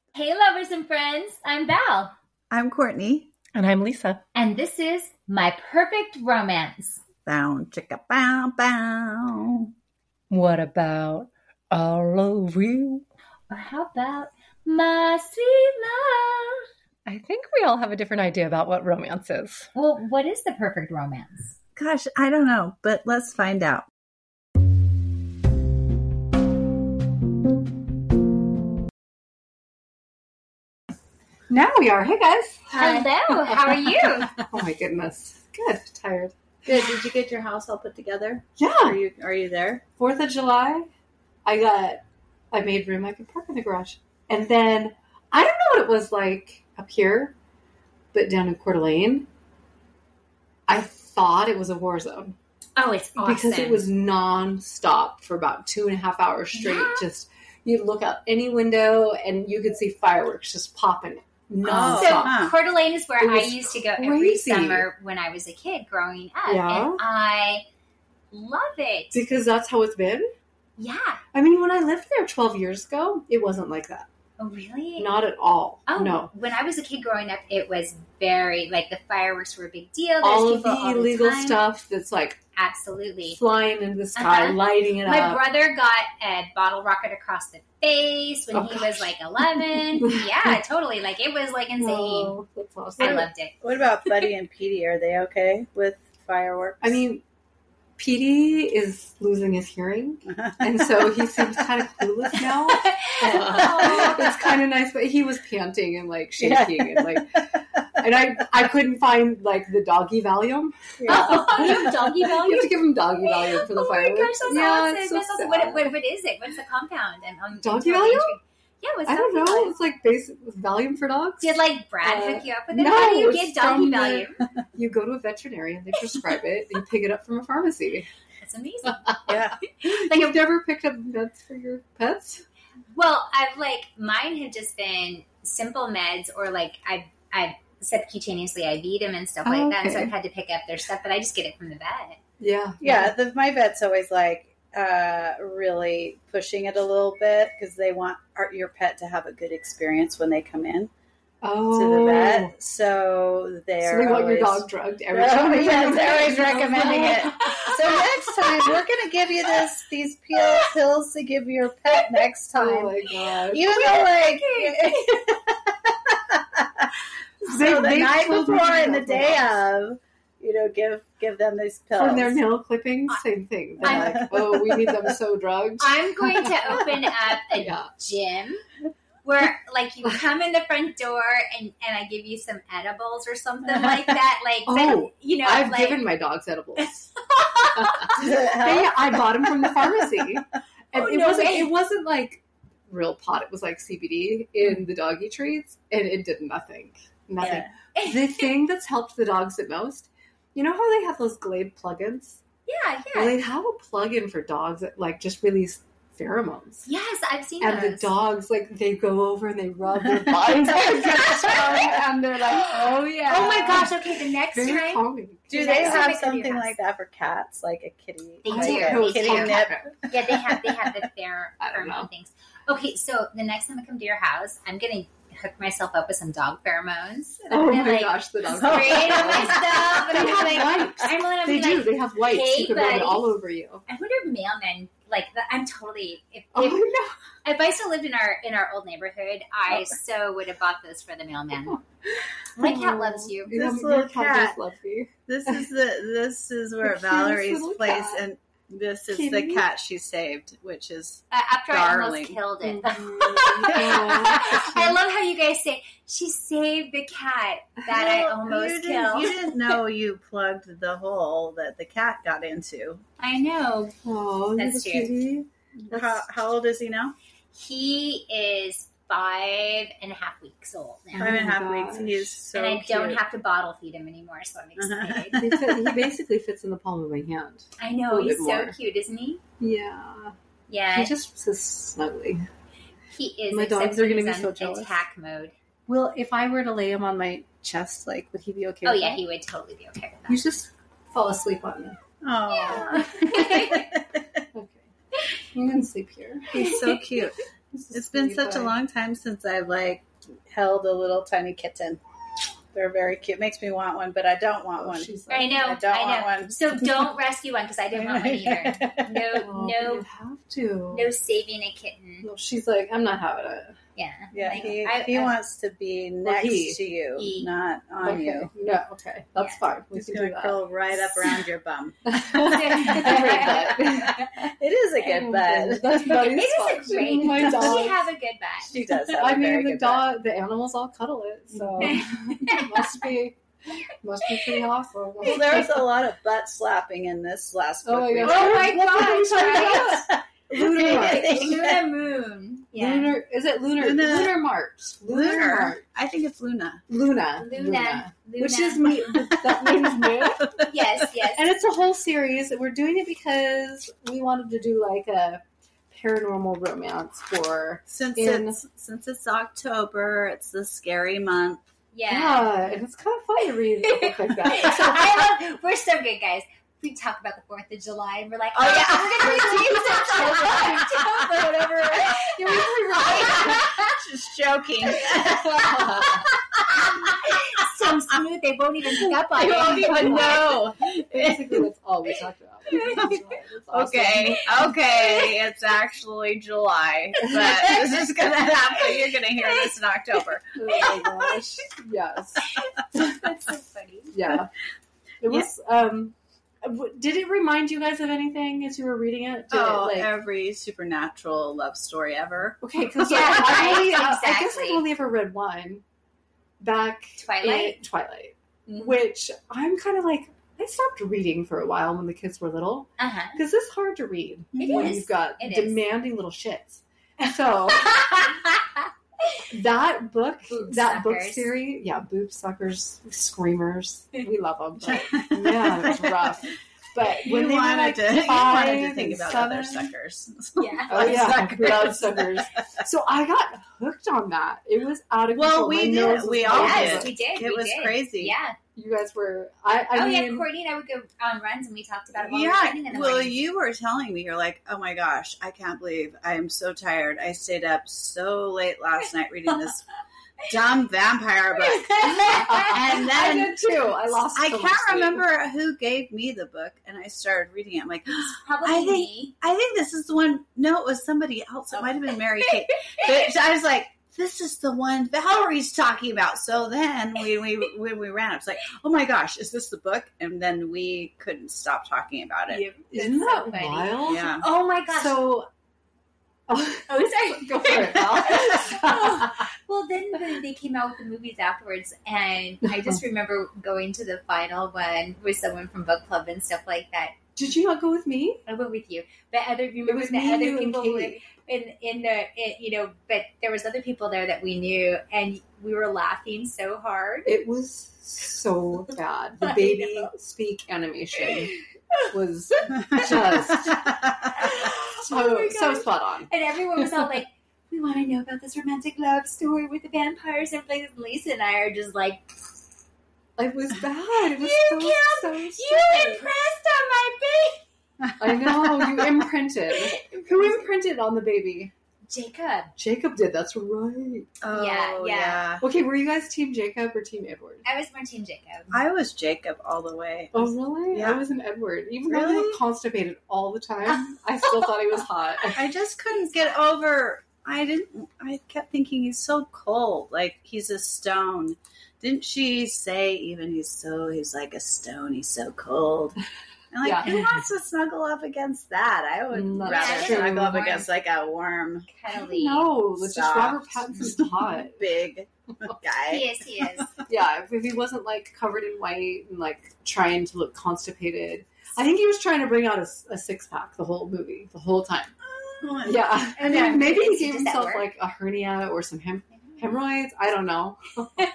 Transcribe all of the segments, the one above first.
Hey, lovers and friends. I'm Val. I'm Courtney. And I'm Lisa. And this is My Perfect Romance. Bow, chicka, bow, bow. What about all of you? Or how about My Sweet Love? I think we all have a different idea about what romance is. Well, what is the perfect romance? Gosh, I don't know, but let's find out. Now we are. Hey, guys. Hello. How are you? Oh, my goodness. Good. Tired. Good. Did you get your house all put together? Yeah. Are you there? 4th of July, I made room I could park in the garage. And then, I don't know what it was like up here, but down in Coeur d'Alene, I thought it was a war zone. Oh, it's awesome. Because it was nonstop for about 2.5 hours straight. Yeah. Just, you'd look out any window and you could see fireworks just popping nonstop. So Coeur d'Alene is where I used to go every crazy. summer when I was a kid growing up. Yeah. And I love it. Because that's how it's been. Yeah. I mean, when I lived there 12 years ago, it wasn't like that. Oh, really? Not at all. Oh, no. When I was a kid growing up, it was very, like, the fireworks were a big deal. There's All of people the all illegal time. stuff that's like Absolutely. flying into the sky, Uh-huh. lighting it My up. brother got a bottle rocket across the face when Oh, he gosh. was like 11. Yeah, totally. Like, it was like insane. Oh, that's awesome. I loved it. What about Buddy and Petey? Are they okay with fireworks? I mean, Petey is losing his hearing, and so he seems kind of clueless now. Oh. It's kind of nice, but he was panting and like shaking and like, and I couldn't find like the doggy Valium. yeah. Oh, you have doggy You value? have to give him doggy Valium for the Oh my fireworks. gosh, that's yeah, awesome. it's so That's awesome. sad. What is it? What's the compound? I'm Doggy totally Valium? intrigued. Yeah, what's I don't doggy know. Valium? It's like basic Valium for dogs. Did like Brad hook you up with it? no, How do you it's get doggy from value? You go to a veterinarian, they prescribe it, and you pick it up from a pharmacy. That's amazing. Yeah. Like, you've never picked up meds for your pets? Well, I've like mine have just been simple meds, or like I've subcutaneously IV'd them and stuff like that. And so Okay. I've had to pick up their stuff, but I just get it from the vet. Yeah. Yeah, my vet's always like really pushing it a little bit because they want your pet to have a good experience when they come in Oh. to the vet. So they're So they want always, your dog drugged every Oh, time. yeah, they're always recommending it. So next time we're going to give you these pills to give your pet next Oh time. my god. Even though, like, so the They night told me before to and go the for day dogs. of, give them these pills. For their nail clippings, same thing. They're I'm- like, oh, we need them so drugged. I'm going to open up a Yeah. gym where like you come in the front door and I give you some edibles or something like that. Like, Oh, you know, I've like, given my dogs edibles. Does it help? I bought them from the pharmacy, and Oh, it no wasn't. way. It wasn't like real pot. It was like CBD in the doggy treats, and it did nothing. Nothing. Yeah. The thing that's helped the dogs the most, you know how they have those Glade plugins? yeah. Well, they have a plug-in for dogs that like just release pheromones. Yes, I've seen And those. the dogs, like, they go over and they rub their bodies and they're like, oh yeah. Oh my gosh! Okay, the next Very time. calming. Do The they next time I have come to your something house. like that for cats, like a kitty? They like do. a No, it's kitty called nip. cat. Yeah, they have the I don't know. pheromone things. Okay, so the next time I come to your house, I'm gonna hook myself up with some dog pheromones. And I'm Oh gonna, my like, gosh, the dogs. spray it on my stuff, and They I'm have like, wipes. I'm gonna They be do. like, They have wipes. hey, You can rub buddy. it all over you. I wonder if mailmen like that. I'm totally if Oh no. if I still lived in our old neighborhood, I so would have bought those for the mailman. My cat loves you. Yeah, This your little cat cat. does love me. This is where The cutest Valerie's little place, cat. and this is Kitty. the cat she saved, which is After I Darling. almost killed it. Mhm. I love how you guys say she saved the cat that I Well, almost you killed. didn't know you plugged the hole that the cat got into. I know. Oh, That's little cute. kitty. How old is he now? He is 5.5 weeks old now. 5.5 Oh my weeks. gosh. He's so and I don't cute. have to bottle feed him anymore, so I'm excited. He basically fits in the palm of my hand. I know, A little he's bit so more. cute, isn't he? Yeah. Yeah, He just sits snugly. he is. My except dogs are when gonna he's be so on jealous. attack mode. Well, if I were to lay him on my chest, like, would he be okay Oh with yeah, that? he would totally be okay with You that. just fall asleep on me. Oh, Okay. I'm going to sleep here. he's so cute. It's been such a long time since I've like held a little tiny kitten. They're very cute. Makes me want one, but I don't want one. I know. I don't want one. So don't rescue one because I didn't want one either. You have to. No saving a kitten. No, she's like, I'm not having it. Yeah. Yeah, Like, he wants to be next to you, not on Okay. you. No, okay, that's fine. We He's can going do to that. curl right up around your bum. It It is a good bed. That's Buddy's is fault. a great. My She dog. have a good butt. She does have I a very mean, the good dog, the animals all cuddle it, so it must be pretty awesome. bed. Well, there was a lot of butt slapping in this last book. Oh my we gosh. read. Oh my What are we gosh, talking right? about? Lunar March. Luna Moon. Yeah. Lunar, is it Lunar? Luna- Lunar March. Lunar. March. I think it's Luna. Luna. Luna. Which is me. That means new. Yes, yes. And it's a whole series. We're doing it because we wanted to do like a paranormal romance for Since In- it's October, it's the scary month. yeah. and it's kind of fun to read a book like that. So I love, we're so good, guys. We talk about the 4th of July, and we're like, Oh, yeah. we're going to read Whatever. Just joking. so smooth, they won't even pick up on I it. won't even know. Basically, that's all we talked about. It's awesome. Okay, it's actually July, but this is gonna happen. You're gonna hear this in October. Oh my gosh. Yes. That's so funny. Yeah. It was. Did it remind you guys of anything as you were reading it? Did it, every supernatural love story ever. okay, because Yeah, I guess exactly. I've only ever read one back Twilight? in Twilight, Mhm. which I'm kind of like. I stopped reading for a while when the kids were little Uh-huh. because it's hard to read It when is. you've got It is. demanding little shits. So that book, Boob book suckers. series, boob suckers, screamers, we love them. But man, it's rough. But when they were like you wanted to 5 think and about 7, other suckers. Yeah. oh yeah, Bloodsuckers. bloodsuckers. So I got hooked on that. It was out of control. Well, we My did. nose was We all bloody. Yes, did. we did. It we was did. crazy. Yeah. You guys were. I Yeah, mean, Courtney and I would go on runs and we talked about it while we were Yeah, running in the well, morning. you were telling me, you're like, oh my gosh, I can't believe I am so tired. I stayed up so late last night reading this dumb vampire book. And I then did too. I lost. I so much can't sleep. remember who gave me the book, and I started reading it. I'm like, Probably I think- me. I think this is the one. No, it was somebody else. It might have been Mary Kate. But I was like, this is the one Valerie's talking about. So then when we ran, I was like, oh my gosh, is this the book? And then we couldn't stop talking about it. Isn't that so funny. wild? Yeah. Oh my gosh. So. oh, sorry. Go for it, Val. Well, then they came out with the movies afterwards, and I just remember going to the final one with someone from book club and stuff like that. Did you not go with me? I went with you, but remember was the me, other you, and people who were Katie. but there was other people there that we knew, and we were laughing so hard. It was so bad. The I baby know. speak animation was just Oh my so gosh. spot on. And everyone was all like, we want to know about this romantic love story with the vampires and things. And Lisa and I are just like, It was bad. It was You so you stupid. impressed on my baby. I know, you imprinted. Who imprinted on the baby? Jacob. Jacob did, that's right. Oh, Yeah. yeah. Okay, were you guys Team Jacob or Team Edward? I was more Team Jacob. I was Jacob all the way. Oh, really? Yeah. I was an Edward. Even though he Really? looked constipated all the time, I still thought he was hot. I just couldn't get over. I kept thinking he's so cold, like he's a stone. Didn't she say even he's like a stone? He's so cold. And like, Yeah. who wants to snuggle up against that? I would That's rather true. snuggle up Warm. against like a warm, Cuddly. No, just Soft. Robert Pattinson's hot. big guy. He is. Yeah, if he wasn't like covered in white and like trying to look constipated. I think he was trying to bring out a six pack the whole movie, the whole time. Yeah. I Yeah. mean, maybe he Does gave that himself work? like a hernia or some hemorrhoids. I don't know. Well, think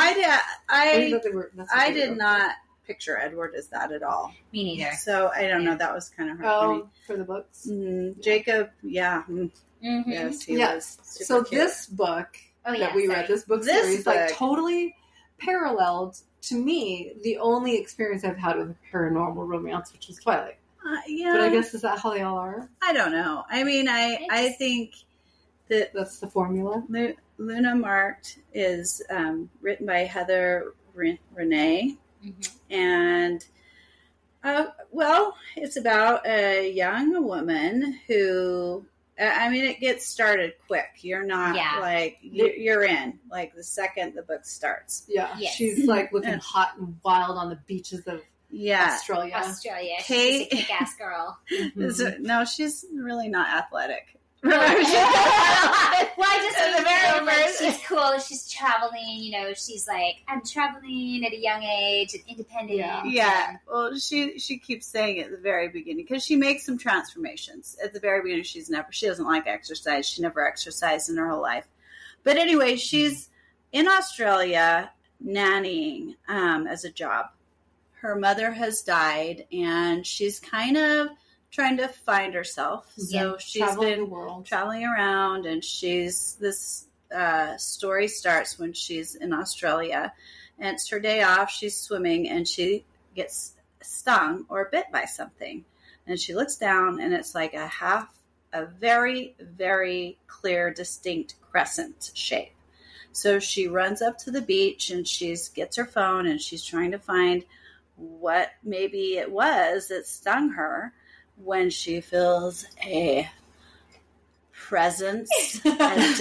I that that's what they did were. not picture Edward as that at all. Me neither. So I don't know. That was kind of hard for me. Oh, for the books. Jacob, yeah, Mm-hmm. yes, he Yeah. was. Super So cute. this book Oh, that yeah. we sorry. read, this book This series, book. like totally paralleled to me the only experience I've had with paranormal romance, which was Twilight. yeah, But I guess is that how they all are? I don't know. I mean, I think That's the formula. Luna Marked is written by Heather Renee, and well, it's about a young woman who, I mean, it gets started quick. You're not like you're in like the second the book starts. Yeah, Yes. she's like looking hot and wild on the beaches of Australia. Australia. Kate- She's a kick-ass girl. No, she's really not athletic. Well, I just The mean, very like, first- she's cool. She's traveling. She's like, I'm traveling at a young age, and independent. Yeah, well, she keeps saying it at the very beginning because she makes some transformations. At the very beginning, she doesn't like exercise. She never exercised in her whole life. But anyway, she's in Australia nannying as a job. Her mother has died, and she's kind of trying to find herself. So she's traveling been the world. traveling around, and this story starts when she's in Australia, and it's her day off. She's swimming, and she gets stung or bit by something, and she looks down, and it's like a very, very clear, distinct crescent shape. So she runs up to the beach, and she gets her phone, and she's trying to find what maybe it was that stung her, when she feels a presence, a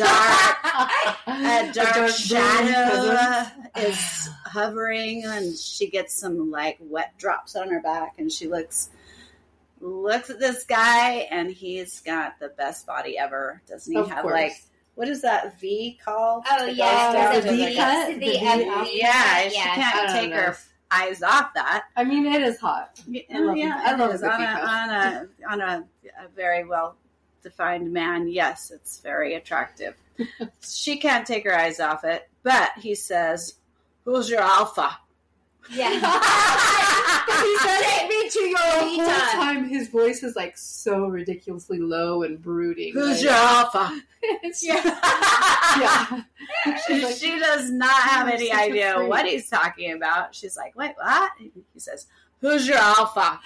dark shadow is hovering, and she gets some like wet drops on her back, and she looks at this guy, and he's got the best body ever. Doesn't he Of have course. like, what is that V called? Oh, That yeah. goes the down to V cut? The The V yeah. Yeah, she I can't don't take know. her eyes off that. I mean, it is hot. I love it is. a good On a very well defined man. Yes, it's very attractive. She can't take her eyes off it, but he says, "Who's your alpha?" Yeah. He says, Take me to your The whole Lita. time his voice is like so ridiculously low and brooding. Who's Like, your alpha? it's Yeah. yeah. She's like, She does not have "You're any such a idea freak." what he's talking about. She's like, "Wait, what?" He says, "Who's your alpha?"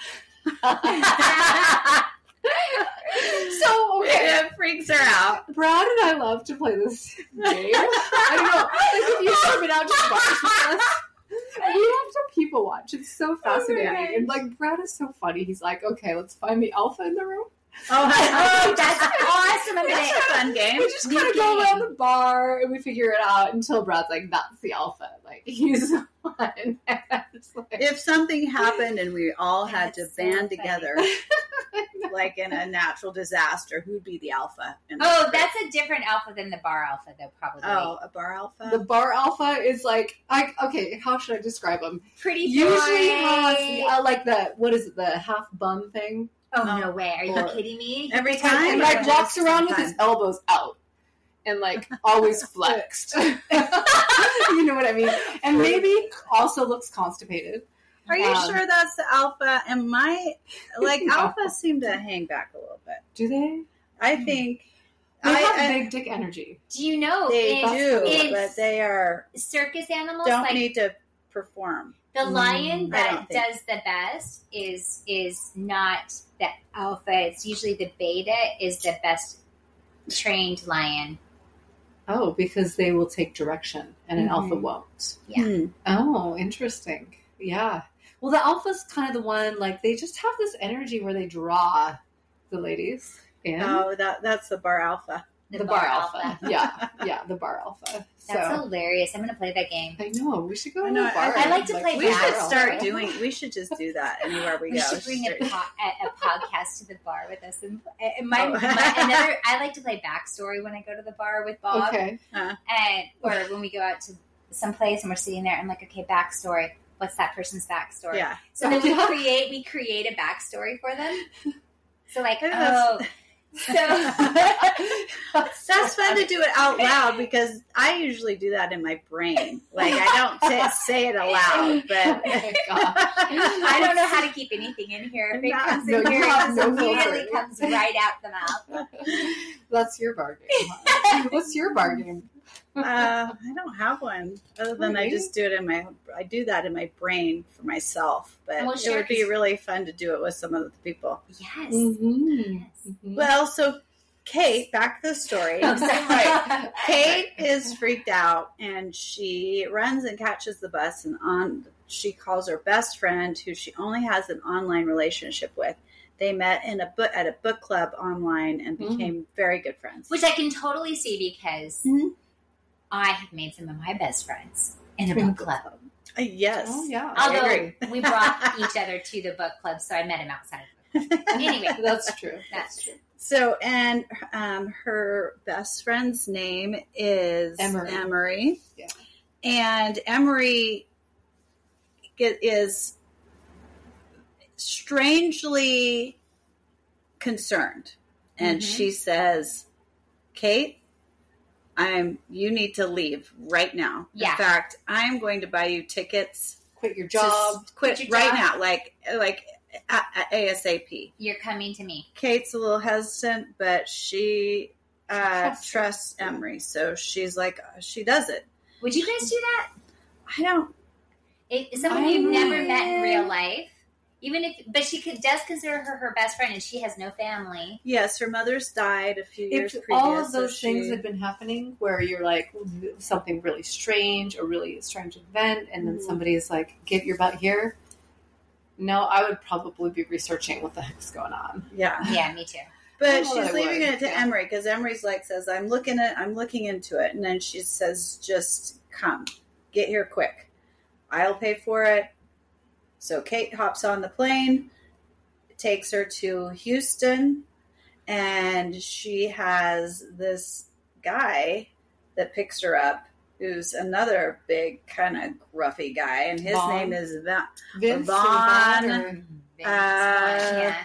So, okay. It freaks her out. Brad and I love to play this game. I don't know. Like, if you've ever been out to bars with us, we have to people watch. It's so fascinating. right. And, like, Brad is so funny. He's like, okay, let's find the alpha in the room. Oh, that's awesome. I'm It's gonna. a fun game. We just kind of go around the bar and we figure it out until Brad's like, that's the alpha. Like, he's the one. It's like, If something happened and we all had to That's so band funny. together, like in a natural disaster, who'd be the alpha? in this Oh, group? that's a different alpha than the bar alpha, though. Probably. a bar alpha. the bar alpha is like, okay, how should I describe him? Pretty. Usually boy. has, like the half bum thing. Oh, no way! Are you Or- kidding me? Every And time, like walks around with Sometimes. his elbows out and like always flexed. You know what I mean? And maybe also looks constipated. Are you sure that's the alpha? And my like No. alphas seem to hang back a little bit. Do they? I think They have I- big dick energy. Do you know they in, do, in but they are circus animals, don't like need to perform. the lion I that don't think- does the best is not the alpha. It's usually the beta is the best trained lion. Oh, because they will take direction and an Mhm. alpha won't. Yeah. Hmm. Oh, interesting. Yeah. Well, the alpha's kind of the one, like, they just have this energy where they draw the ladies in. Oh, that's the bar alpha. The, the bar alpha. Yeah, the bar alpha. That's So, hilarious. I'm going to play that game. I know, we should go I to know, the bar. I like to play We should Barrel. start doing. We should just do that anywhere we We go. should bring a podcast to the bar with us. And Oh. another, I like to play backstory when I go to the bar with Bob, Okay. and or when we go out to some place and we're sitting there and like, okay, backstory. What's that person's backstory? Yeah. So then Yeah. we create a backstory for them. So like, I think oh, so That's fun to do it out loud because I usually do that in my brain. Like I don't say it aloud, but Oh my gosh. I don't know how to keep anything in here. If it No, comes no, in you here, it have just no immediately filter. comes right out the mouth. That's your bar game. Huh? What's your bar game? I don't have one other than I Really? just do it in my. I do that in my brain for myself, but Well, it sure, would be 'cause- really fun to do it with some of the people. Yes. Mm-hmm. Yes. Well, so Kate, back to the story. Oh, sorry. Kate is freaked out, and she runs and catches the bus, and she calls her best friend, who she only has an online relationship with. They met at a book club online and became very good friends. Which I can totally see because I have made some of my best friends in a book club. Yes. Oh, yeah. Although we brought each other to the book club, so I met him outside of the book club. Anyway, That's true. that's true. So, and her best friend's name is Emery. Yeah. And Emery is strangely concerned. And she says, Kate, you need to leave right now. Yeah. In fact, I'm going to buy you tickets. Quit your job. Quit your right job. now, like ASAP. You're coming to me. Kate's a little hesitant, but she trusts Emery, so she's like, she does it. Would you guys do that? I don't. If someone you've never met in real life, but does consider her best friend, and she has no family. Yes, her mother's died a few years If previous. all of those so things had been happening where you're like something really strange, a really strange event, and then somebody is like, get your butt here. No, I would probably be researching what the heck's going on. Yeah. Yeah, me too. But Oh, she's I leaving would, it to yeah. Emery because Emery's says, I'm looking into it. And then she says, just come. Get here quick. I'll pay for it. So Kate hops on the plane, takes her to Houston, and she has this guy that picks her up, who's another big kind of gruffy guy, and his Vaughn. name is Vince Vaughn. or- Yeah.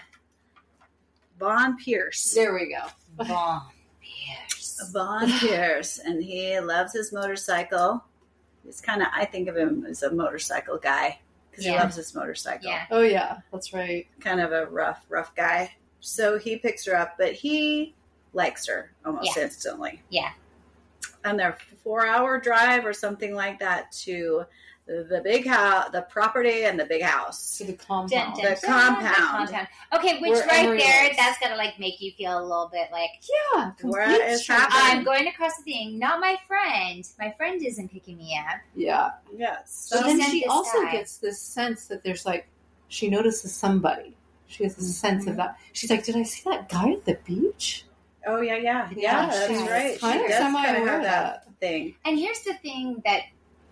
Vaughn Pierce. There we go. Vaughn Pierce. Vaughn Pierce, and he loves his motorcycle. He's I think of him as a motorcycle guy because he Yeah. loves his motorcycle. Yeah. Oh, yeah. That's right. Kind of a rough guy. So he picks her up, but he likes her almost instantly. Yeah. And their 4-hour drive or something like that to the big house, the property, and the big house. To the compound. Dun, dun, The dun, compound. Okay, which Where right Emery there, lives. that's gotta make you feel a little bit like Yeah. Where complete is stranger. happening? I'm going across the thing. Not my friend. My friend isn't picking me up. Yeah. Yes. But She then sent she this also guy. gets this sense that there's she notices somebody. She has a sense of that. She's like, did I see that guy at the beach? Oh, yeah. Yeah, That's she's right. She kind of does semi-aware kind of have of that thing. And here's the thing that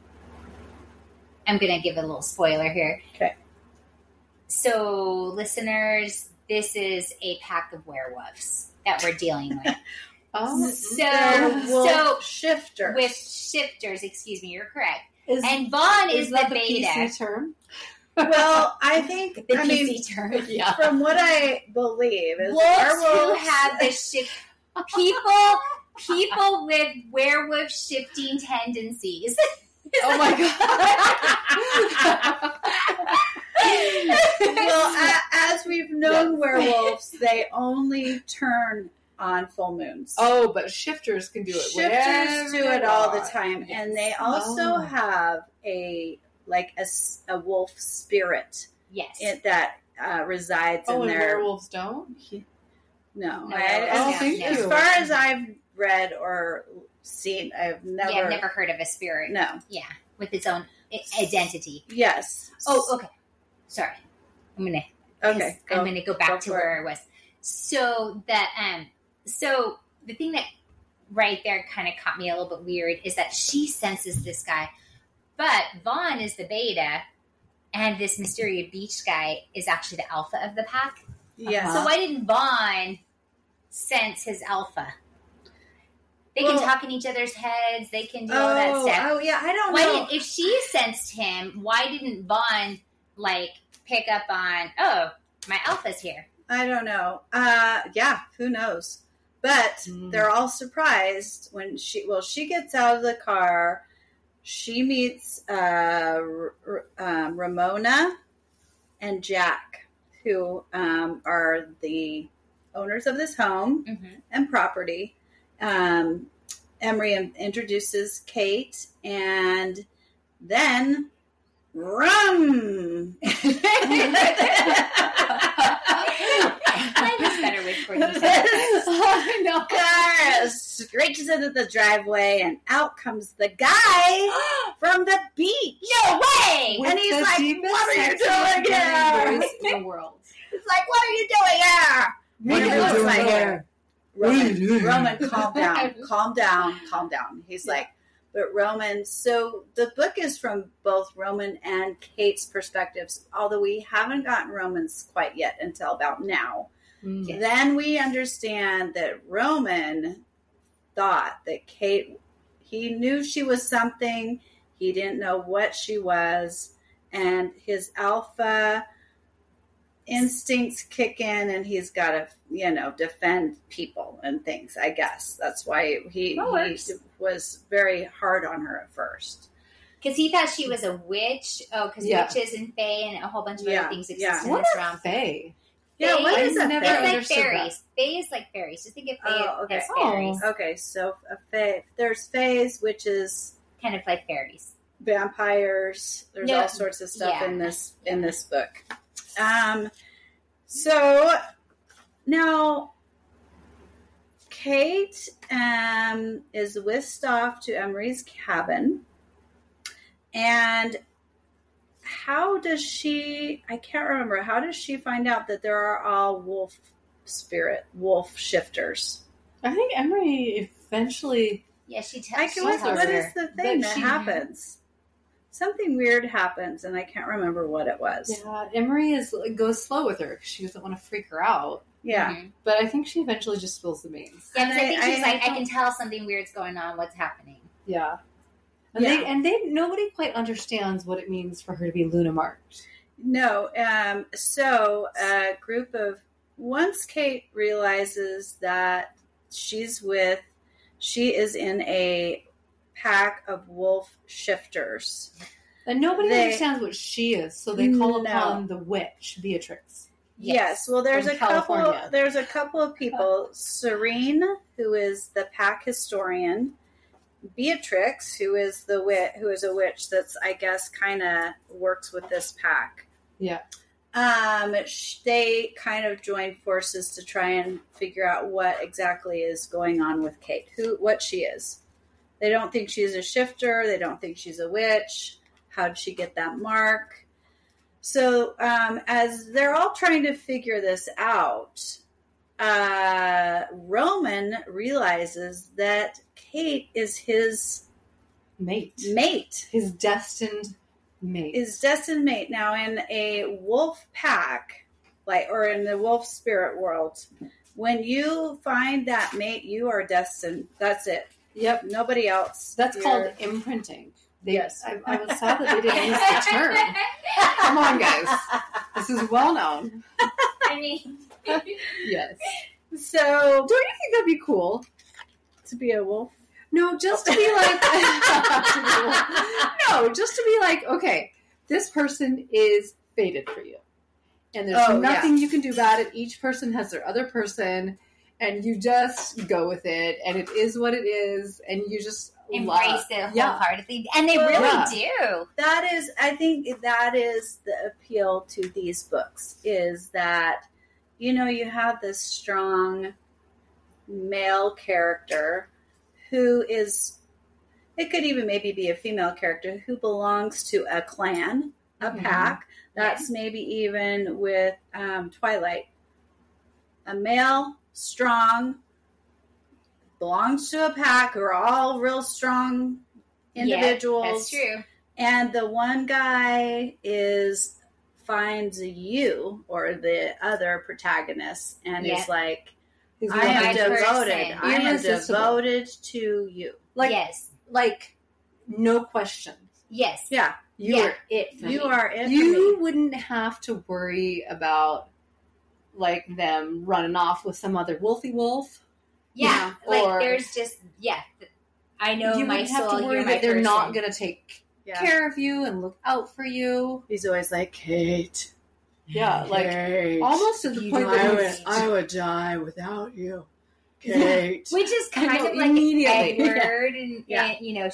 I'm going to give a little spoiler here. Okay. So, listeners, this is a pack of werewolves that we're dealing with. Oh, So Shifter. with shifters, excuse me, you're correct. is, And Vaughn is that the the beta. PC term? Well, I think, The I mean, PC term. Yeah. from what I believe, is Wolves who werewolves have the shift people with werewolf shifting tendencies. Oh my god. well, as we've known werewolves, they only turn on full moons. Oh, but shifters can do it. Shifters do it all the time, Yes. and they also Oh. have a wolf spirit Yes. that resides Oh, in and their. werewolves don't? No, No, as no. far as I've read or seen, I've never. Yeah, I've never heard of a spirit. No. Yeah, with its own identity. Yes. Oh, okay. Sorry, I'm gonna go back go to for where I was. So that so the thing that right there kind of caught me a little bit weird is that she senses this guy, but Vaughn is the beta, and this Mysteria Beach guy is actually the alpha of the pack. Yes. So why didn't Vaughn sense his alpha? They can talk in each other's heads. They can do all that stuff. Oh, yeah. I don't Why know. if she sensed him, why didn't Vaughn pick up on, oh, my alpha's here? I don't know. Yeah, who knows? But they're all surprised when she gets out of the car. She meets Ramona and Jack, who are the owners of this home and property. Emery introduces Kate, and then rum. I like this better which word you said that. I know. car screeches into the driveway, and out comes the guy from the beach. No way! With And he's the like, deepest, "What are you sexiest doing here?" voice in the world. He's like, "What are you doing here?" What And are it you looks doing like here? Roman, calm down, calm down, calm down. He's like, but Roman, so the book is from both Roman and Kate's perspectives, although we haven't gotten Roman's quite yet until about now. Mm. Then we understand that Roman thought that Kate, he knew she was something, he didn't know what she was, and his alpha instincts kick in, and he's got to, defend people and things, I guess. That's why he was very hard on her at first. Because he thought she was a witch. Oh, because witches and fae and a whole bunch of other things exist in What this are realm. fae? Yeah, what is a never It's fae? like understood fairies. Fae is like fairies. Just think of fae Oh, okay. as fairies. Okay, so a fae, there's faes, witches, Kind of like fairies. vampires. There's No, all sorts of stuff yeah. in this book. So now Kate is whisked off to Emery's cabin, and how does she? I can't remember. How does she find out that there are all wolf shifters? I think Emery eventually. Yeah, she I tells can. she What tells her. is the thing But that she- happens? Something weird happens, and I can't remember what it was. Yeah, Emery goes slow with her because she doesn't want to freak her out. Yeah. Mhm. But I think she eventually just spills the beans. Yeah, 'cause I And think I- she's I like, I don't- can tell something weird's going on. What's happening? Yeah. And Yeah. nobody quite understands what it means for her to be Luna marked. No. So a group of once Kate realizes that she is in a pack of wolf shifters. And nobody They- understands what she is, so they call No. upon the witch, Beatrix. Yes. Well, there's From a couple. California. There's a couple of people. Serene, who is the pack historian. Beatrix, who is a witch that's, I guess, kind of works with this pack. Yeah. They kind of join forces to try and figure out what exactly is going on with Kate, what she is. They don't think she's a shifter. They don't think she's a witch. How'd she get that mark? So as they're all trying to figure this out, Roman realizes that Kate is his Mate. his destined mate. destined mate. Now, in a wolf pack, or in the wolf spirit world, when you find that mate, you are destined. That's it. Yep. Nobody else. That's You're- called imprinting. Yes. I was sad that they didn't use the term. Come on, guys. This is well known. I mean, Yes. So, Don't you think that'd be cool? to be a wolf. No, just to be like, no, just to be like, okay, this person is fated for you, and there's Oh, nothing you can do about it. Each person has their other person, and you just go with it, and it is what it is, and you just embrace it Yeah. wholeheartedly. And they Well, really yeah. do. That is, I think that is the appeal to these books, is that, you have this strong male character who is, it could even maybe be a female character who belongs to a clan, a Mhm. pack. That's maybe even with Twilight. A male, strong, belongs to a pack who are all real strong individuals. Yeah, that's true. And the one guy finds you or the other protagonist and Yeah. is like, He's I am right devoted. person. I am Irresistible. devoted to you. like, Yes. like, no question. Yes. Yeah, You Yeah. are it for you me. are it. You for me. wouldn't have to worry about like them running off with some other wolfy wolf. Yeah. Or- Like there's just I know you my wouldn't have soul. to worry You're my that they're not person. going to take Yeah. care of you and look out for you. He's always like, Kate. Yeah, like Kate. almost to the You point don't that know he's- it. I would die without you, Kate. Which is I kind know, of like immediately. Edward, and, Yeah. and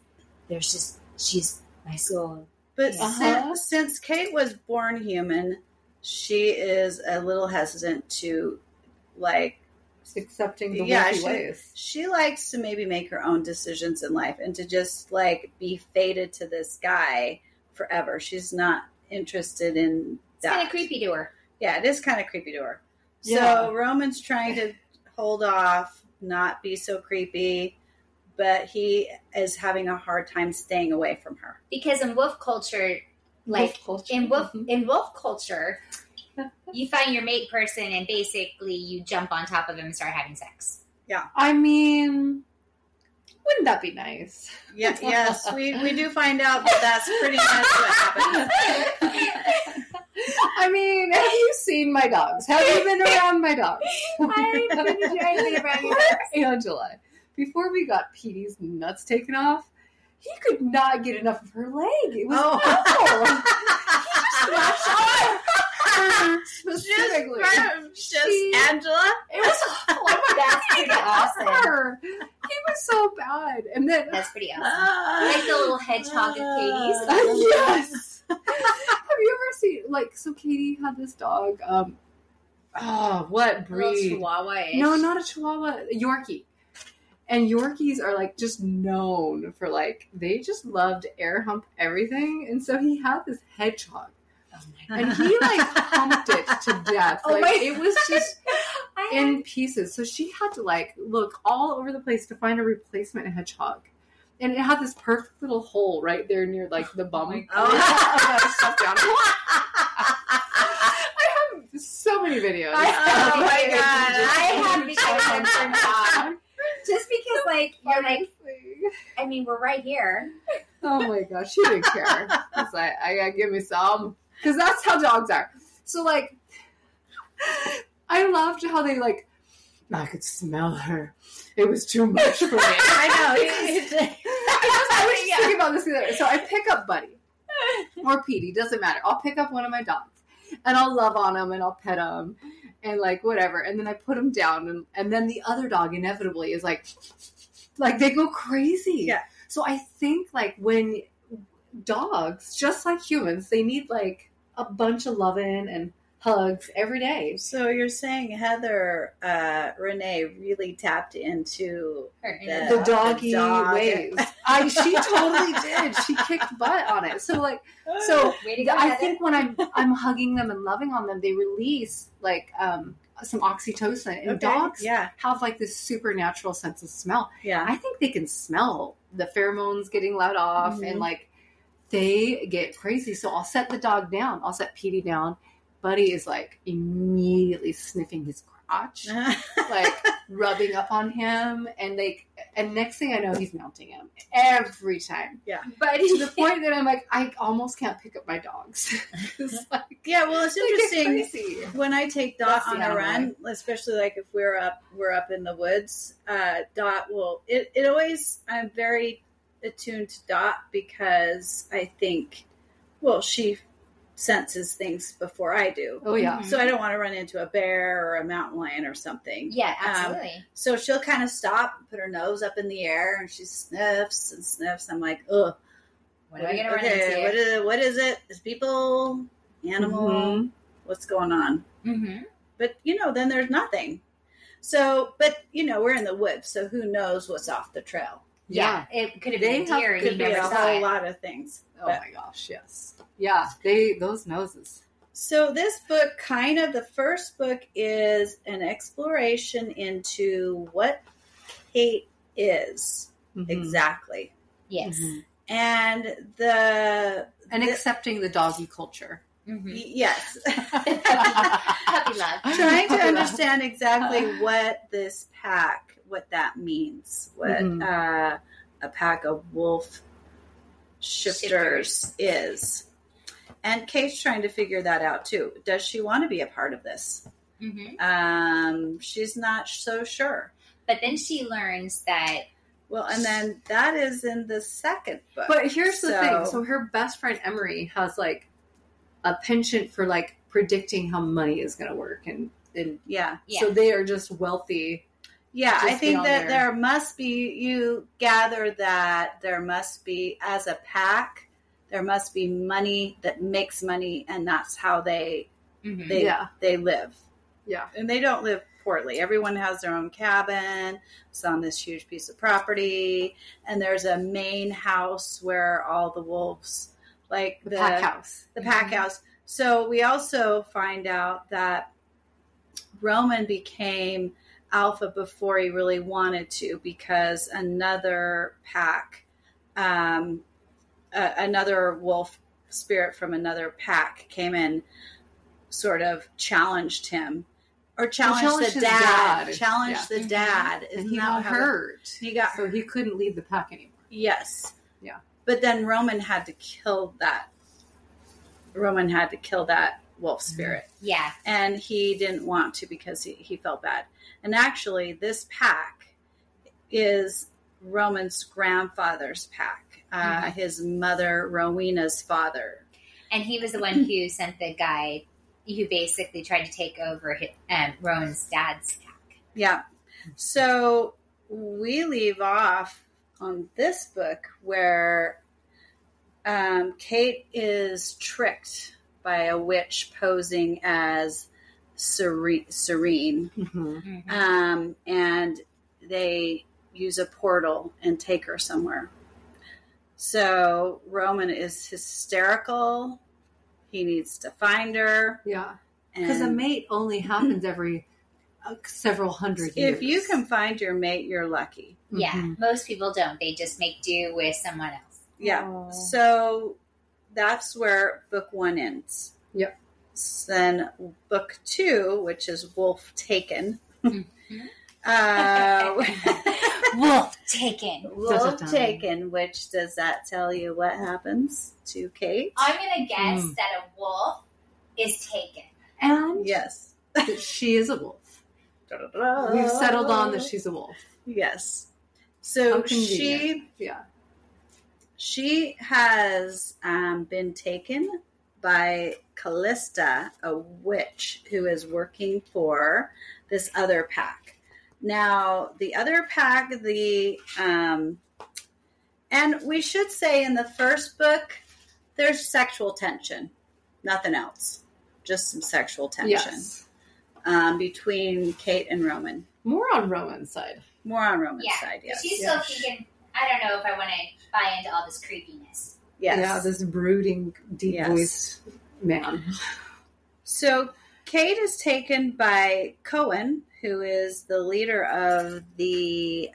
she's my soul. But Uh-huh. since Kate was born human, she is a little hesitant to like, accepting the Yeah, wolfy she- ways. she likes to maybe make her own decisions in life and to just like be fated to this guy forever. She's not interested in It's that. kind of creepy to her. Yeah, it is kind of creepy to her. Yeah. So Roman's trying to hold off, not be so creepy, but he is having a hard time staying away from her. Because in wolf culture, like Wolf culture. in wolf culture, you find your mate person and basically you jump on top of him and start having sex. I mean, wouldn't that be nice? Yeah, yes, we do find out that that's pretty much what happens. I mean, have you seen my dogs? Have you been around my dogs? I've been enjoying it around your Angela, before we got Petey's nuts taken off, he could not get enough of her leg. It was awful. He just slashed her specifically. Just She- Angela? It was awful. That's pretty awesome. Her. He was so bad. And then That's pretty awesome. Like the little hedgehog at Katie's. yes. Have you ever seen so Katie had this dog, what Little breed? chihuahua-ish. No, not a Chihuahua, a Yorkie. And Yorkies are just known for they just love to air hump everything. And so he had this hedgehog. Oh my And he humped it to death. Oh my- It was just I in pieces. So she had to look all over the place to find a replacement hedgehog. And it had this perfect little hole right there near the bum. my of that stuffed animal. I have so many videos. I- oh my God. I have videos for just because, you're I mean, we're right here. Oh my gosh, she didn't care. It's I gotta give me some. Because that's how dogs are. So, I loved how they, I could smell her. It was too much for me. I know. I was just thinking about this the other day. So I pick up Buddy or Petey, doesn't matter. I'll pick up one of my dogs and I'll love on him and I'll pet him and whatever. And then I put him down and then the other dog inevitably is they go crazy. Yeah. So I think when dogs, just like humans, they need a bunch of loving and hugs every day. So you're saying Heather Renee really tapped into The doggy dog. ways. She totally did. She kicked butt on it. So Way to go, I Heather. think when I'm hugging them and loving on them, they release some oxytocin. And Okay. dogs Yeah, have this supernatural sense of smell. yeah. I think they can smell the pheromones getting let off and they get crazy. So I'll set the dog down. I'll set Petey down. Buddy is immediately sniffing his crotch, rubbing up on him, and next thing I know, he's mounting him every time. But To the point that I'm I almost can't pick up my dogs. It's Yeah, well, it's they get interesting. crazy. When I take Dot That's the on a animal. run, especially if we're up in the woods, Dot will. It always. I'm very attuned to Dot because I think, she senses things before I do. Oh yeah. So I don't want to run into a bear or a mountain lion or something. yeah, absolutely. So she'll kind of stop, put her nose up in the air, and she sniffs and sniffs. I'm like, ugh. What am I going to run into? What is it? Is people, animal? Mhm. What's going on? Mm-hmm. But, then there's nothing. So, but, we're in the woods, so who knows what's off the trail? Yeah, it could have They been a deer and Could you be never a saw whole it. lot of things. Oh But- my gosh, yes. Yeah, those noses. So this book, the first book is an exploration into what Kate is Mhm. exactly. Yes. Mhm. And And accepting the doggy culture. Mm-hmm. yes. Puppy love. Trying to Puppy love. understand exactly what this pack, what that means, what Mhm. a pack of wolf shifters is. And Kate's trying to figure that out too. Does she want to be a part of this? Mm-hmm. She's not so sure. But then she learns that Well, and then that is in the second book. But here's the So- thing. So her best friend Emery has a penchant for predicting how money is going to work. And yeah. Yeah. so they are just wealthy. Yeah, I Just think beyond that there. there must be, you gather that there must be, as a pack, there must be money that makes money, and that's how they Mhm. they Yeah. they live. Yeah. And they don't live poorly. Everyone has their own cabin. It's on this huge piece of property. And there's a main house where all the wolves, like The pack house. the pack house. So we also find out that Roman became alpha before he really wanted to, because another pack, another wolf spirit from another pack came in, sort of challenged him, or challenged the his dad. dad. Challenged the dad. And Isn't he that got how it- hurt. He got So hurt. he couldn't lead the pack anymore. Yes. Yeah. But then Roman had to kill that. Roman had to kill that wolf spirit. Yeah. And he didn't want to because he felt bad. And actually, this pack is Roman's grandfather's pack. His mother, Rowena's father. And he was the one who sent the guy who basically tried to take over Rowan's dad's pack. Yeah. So we leave off on this book where Kate is tricked by a witch posing as Serene. Mm-hmm. And they use a portal and take her somewhere. So Roman is hysterical. He needs to find her. Yeah. Because a And mate only happens every several hundred years. if you can find your mate, you're lucky. Yeah. Mhm. Most people don't. They just make do with someone else. Yeah. Oh. So that's where book 1 ends. Yep. Then book 2, which is Wolf Taken. Mhm. Wolf taken. Wolf Dun-dun-dun. Taken, which does that tell you what happens to Kate? I'm going to guess that a wolf is taken. And Yes. that she is a wolf. We've settled on that she's a wolf. Yes. How So convenient. Yeah. she has been taken by Callista, a witch who is working for this other pack. Now, the other pack, and we should say in the first book, there's sexual tension, nothing else, just some sexual tension Yes. between Kate and Roman. More on Roman's side. More on Roman's Yeah. side, yes. She's Yeah. still thinking, I don't know if I want to buy into all this creepiness. Yes. Yeah, this brooding, deep Yes. voiced man. So Kate is taken by Cohen, who is the leader of the.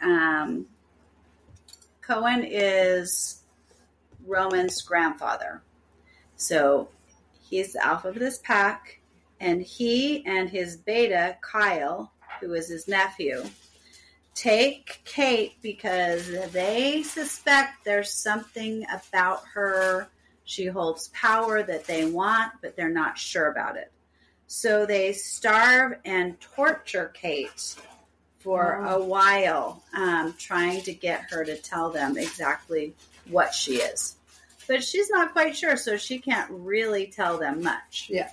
Cohen is Roman's grandfather. So he's the alpha of this pack, and he and his beta, Kyle, who is his nephew, take Kate because they suspect there's something about her. She holds power that they want, but they're not sure about it. So they starve and torture Kate for a while, trying to get her to tell them exactly what she is. But she's not quite sure, so she can't really tell them much. Yeah.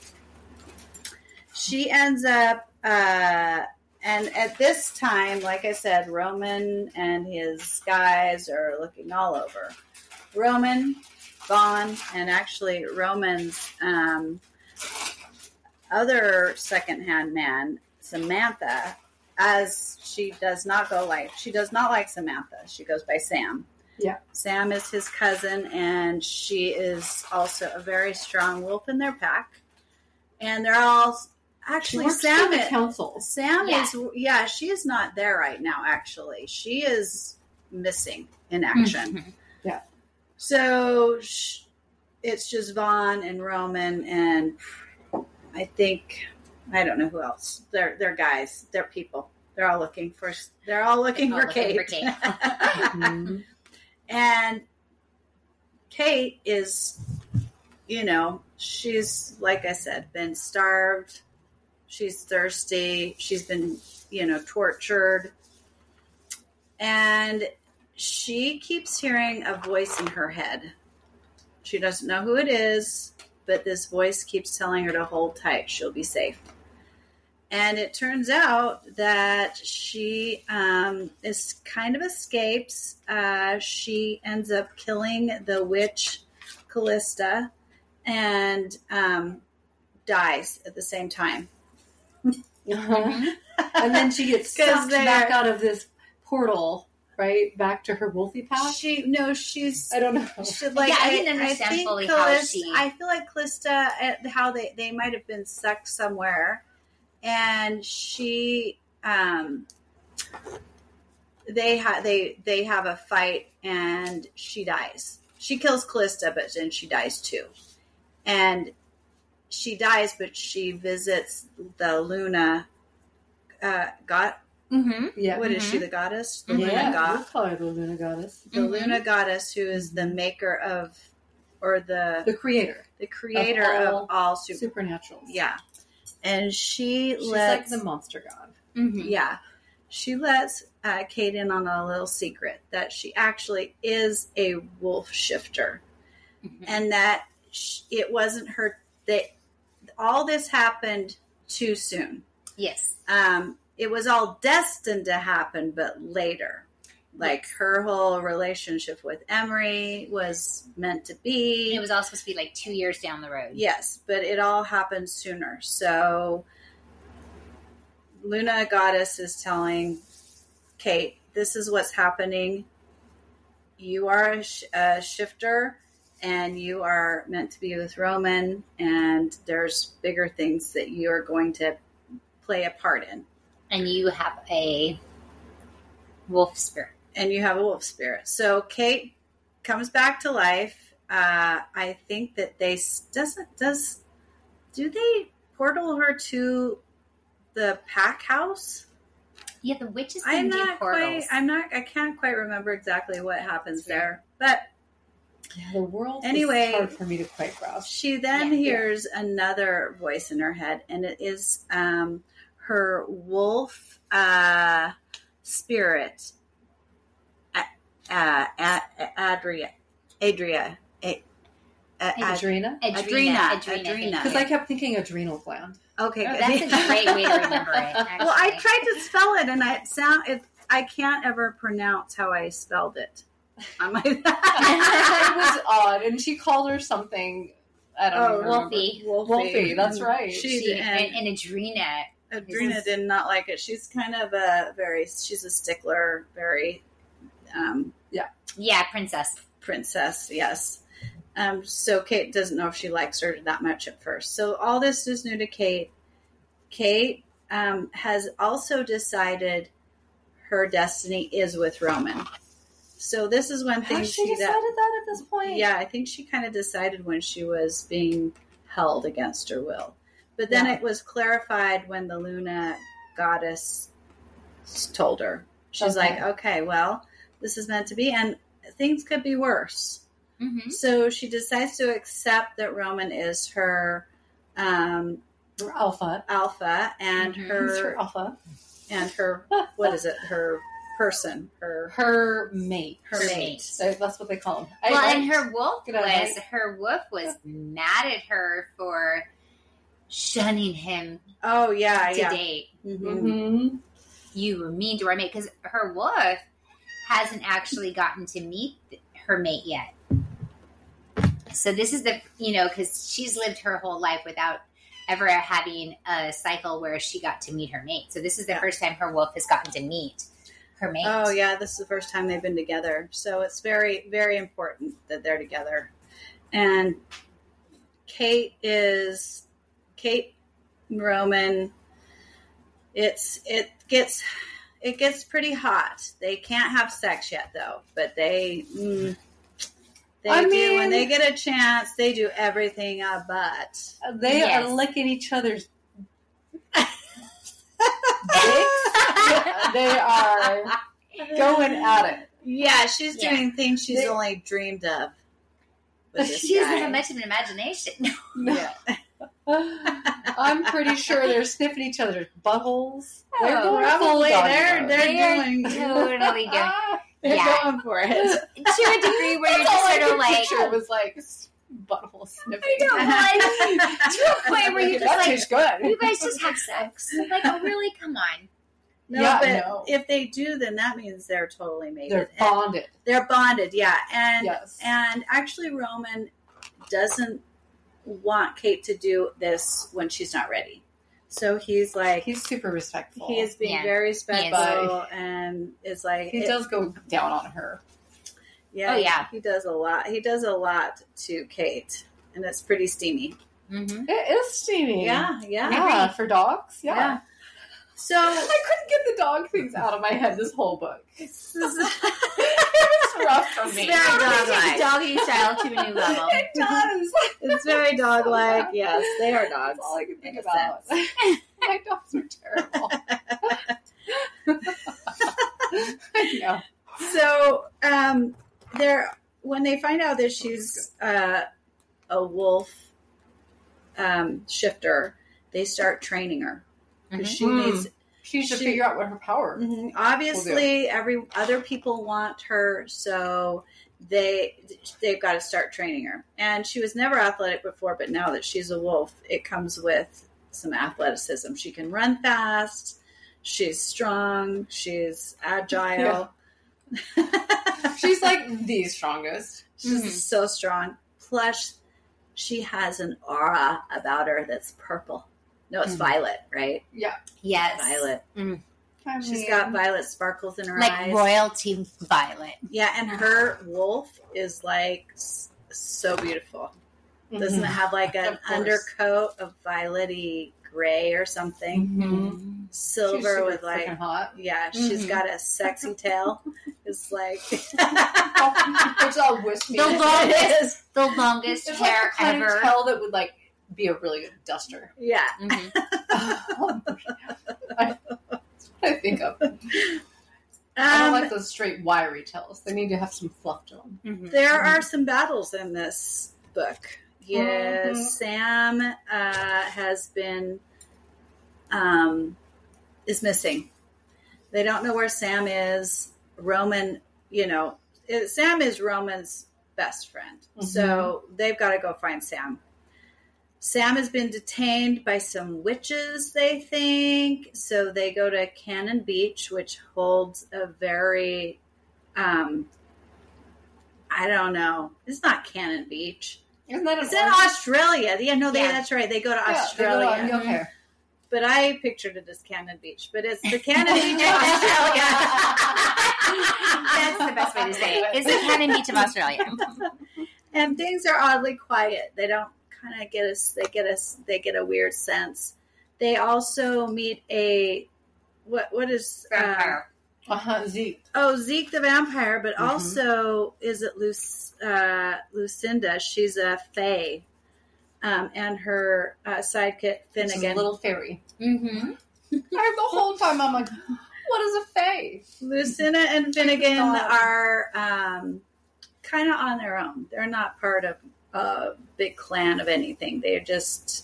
She ends up, and at this time, like I said, Roman and his guys are looking all over. Roman, Vaughn, and actually Roman's other secondhand man, Samantha, as she does not like Samantha. She goes by Sam. Yeah. Sam is his cousin, and she is also a very strong wolf in their pack. And they're all She actually works Sam for the is, council. Sam Yeah. is she is not there right now. Actually, she is missing in action. Mhm. So it's just Vaughn and Roman, and I don't know who else. They're guys. They're people. They're all looking for Kate. Mhm. And Kate is, she's, like I said, been starved. She's thirsty. She's been, tortured. And she keeps hearing a voice in her head. She doesn't know who it is, but this voice keeps telling her to hold tight. She'll be safe. And it turns out that she is kind of escapes. She ends up killing the witch Callista and dies at the same time. Mhm. And then she gets 'Cause sucked they're- back out of this portal, right? Back to her wolfie pack. She's I don't know. like, Yeah, I didn't understand think fully how Callista, she- I feel like Callista, how they might have been sucked somewhere, and she, they have a fight, and she dies. She kills Callista, but then she dies too, and she dies, but she visits the Luna. God, Mm-hmm. Yeah. what is she? The goddess, the Luna Yeah, god. we'll call her the Luna goddess. The Mhm. Luna goddess, who is the maker of, or the creator. creator of of all super. Supernatural. Yeah, and she She's lets, like the monster god. Mm-hmm. yeah, she lets Kate in on a little secret that she actually is a wolf shifter, Mm-hmm. and that it wasn't her. That all this happened too soon. Yes. It was all destined to happen, but later. Like her whole relationship with Emery was meant to be. It was all supposed to be like 2 years down the road. Yes, but it all happened sooner. So Luna Goddess is telling Kate, this is what's happening. You are a shifter, and you are meant to be with Roman, and there's bigger things that you are going to play a part in. And you have a wolf spirit. And you have a wolf spirit. So Kate comes back to life. I think that do they portal her to the pack house? Yeah, the witches can do portals. I can't quite remember exactly what happens there. But Yeah, the world Anyway, is hard for me to quite grasp. she then Yeah. hears another voice in her head, and it is her wolf spirit, Adria. Adrena? Adrena. Because I kept thinking adrenal gland. Okay, Oh, good. that's a great way to remember it. Actually. Well, I tried to spell it, and I can't ever pronounce how I spelled it. On my It was odd, and she called her something. I don't even remember. Wolfie. Wolfie, that's right. And Adrena. Adrena did not like it. She's kind of she's a stickler, very Yeah, princess. princess, yes. So Kate doesn't know if she likes her that much at first. So all this is new to Kate. Kate has also decided her destiny is with Roman. So this is one thing Has she decided that at this point? Yeah, I think she kind of decided when she was being held against her will. But then Yeah. it was clarified when the Luna goddess told her. She's Okay. like, okay, well, this is meant to be, and things could be worse. Mm-hmm. So she decides to accept that Roman is her Her alpha. alpha and Mhm. Who's her her alpha? and her what is it? Her person, Her mate. her mate. So that's what they call him. Well, and her wolf Good idea. was mad at her for shunning him Oh yeah, to yeah. date. Mhm. Mm-hmm. You were mean to our mate because her wolf hasn't actually gotten to meet her mate yet. So this is because she's lived her whole life without ever having a cycle where she got to meet her mate. So this is the Yeah. first time her wolf has gotten to meet her mate. Oh yeah, this is the first time they've been together. So it's very, very important that they're together. And Kate Roman. It gets pretty hot. They can't have sex yet though, but they I do mean- when they get a chance. They do everything but. They Yes. are licking each other's dicks. They are going at it. Yeah, she's Yeah. doing things she's They- only dreamed of. With this She doesn't guy. have much of an imagination. Yeah. I'm pretty sure they're sniffing each other's buttholes. They're Oh, going full Probably dog they're mode. doing totally good. they're Yeah. going for it. To a degree where you're That's all just I sort of could like, picture was like butthole sniffing. I know, what? To a point where you're just that like, tastes good. you guys just have sex. Like, oh, really? Come on. No, Yeah, but no. if they do, then that means they're totally mated. They're And bonded. they're bonded, yeah. And Yes. and actually, Roman doesn't want Kate to do this when she's not ready. So he's like, He's super respectful. he is being Yeah. very He is. respectful and is like, He does go down on her. yeah, Oh, yeah. he does a lot. He does a lot to Kate, and it's pretty steamy. Mm-hmm. It is steamy. Yeah. Yeah, for dogs. Yeah. Yeah. So I couldn't get the dog things out of my head this whole book. it's It was rough for me. Very dog-like. Doggy style to a new level. It does. it's very dog-like. Yes, they are dogs. That's all I can think In a about. sense. My dogs are terrible. I know. So they're when they find out that she's a wolf shifter, they start training her because she needs. She needs to She- figure out what her power. Obviously, every other people want her, so they've got to start training her. And she was never athletic before, but now that she's a wolf, it comes with some athleticism. She can run fast. She's strong. She's agile. She's like the strongest. She's so strong. Plus, she has an aura about her that's purple. No, it's violet, right? Yeah. Yes. Violet. I She's mean, got violet sparkles in her Like eyes. royalty violet. Yeah, and her wolf is like so beautiful. Doesn't it have like an Of course. undercoat of violety gray or something? Mm-hmm. She's Silver super with like, freaking hot. yeah, she's Mhm. got a sexy tail. It's like, It's all wispy. The longest- It is. The longest It's like hair the kind ever. of tail that would like be a really good duster. Yeah. Mhm. That's what I think of. I don't like those straight wiry tails. They need to have some fluff to them. Mhm. There are some battles in this book. Yes, Mhm. Sam has been is missing. They don't know where Sam is. Roman, Sam is Roman's best friend, so they've got to go find Sam. Sam has been detained by some witches, they think. So they go to Cannon Beach, which holds a very, I don't know. It's not Cannon Beach. Isn't that It's in Australia. Yeah, no, Yeah. that's right. They go to Yeah, Australia. they go, okay. But I pictured it as Cannon Beach. But it's the Cannon Beach of Australia. That's the best way to say it. It's the Cannon Beach of Australia. And things are oddly quiet. They don't kind of get us. They get a weird sense. They also meet a what is Vampire. Zeke. Zeke the vampire, but also is it Lucinda? She's a fae, and her sidekick She's a Finnegan. little fairy. Mm-hmm. The whole time I'm like, what is a fae? Lucinda and Finnegan God. are kind of on their own. They're not part of a big clan of anything. They're just,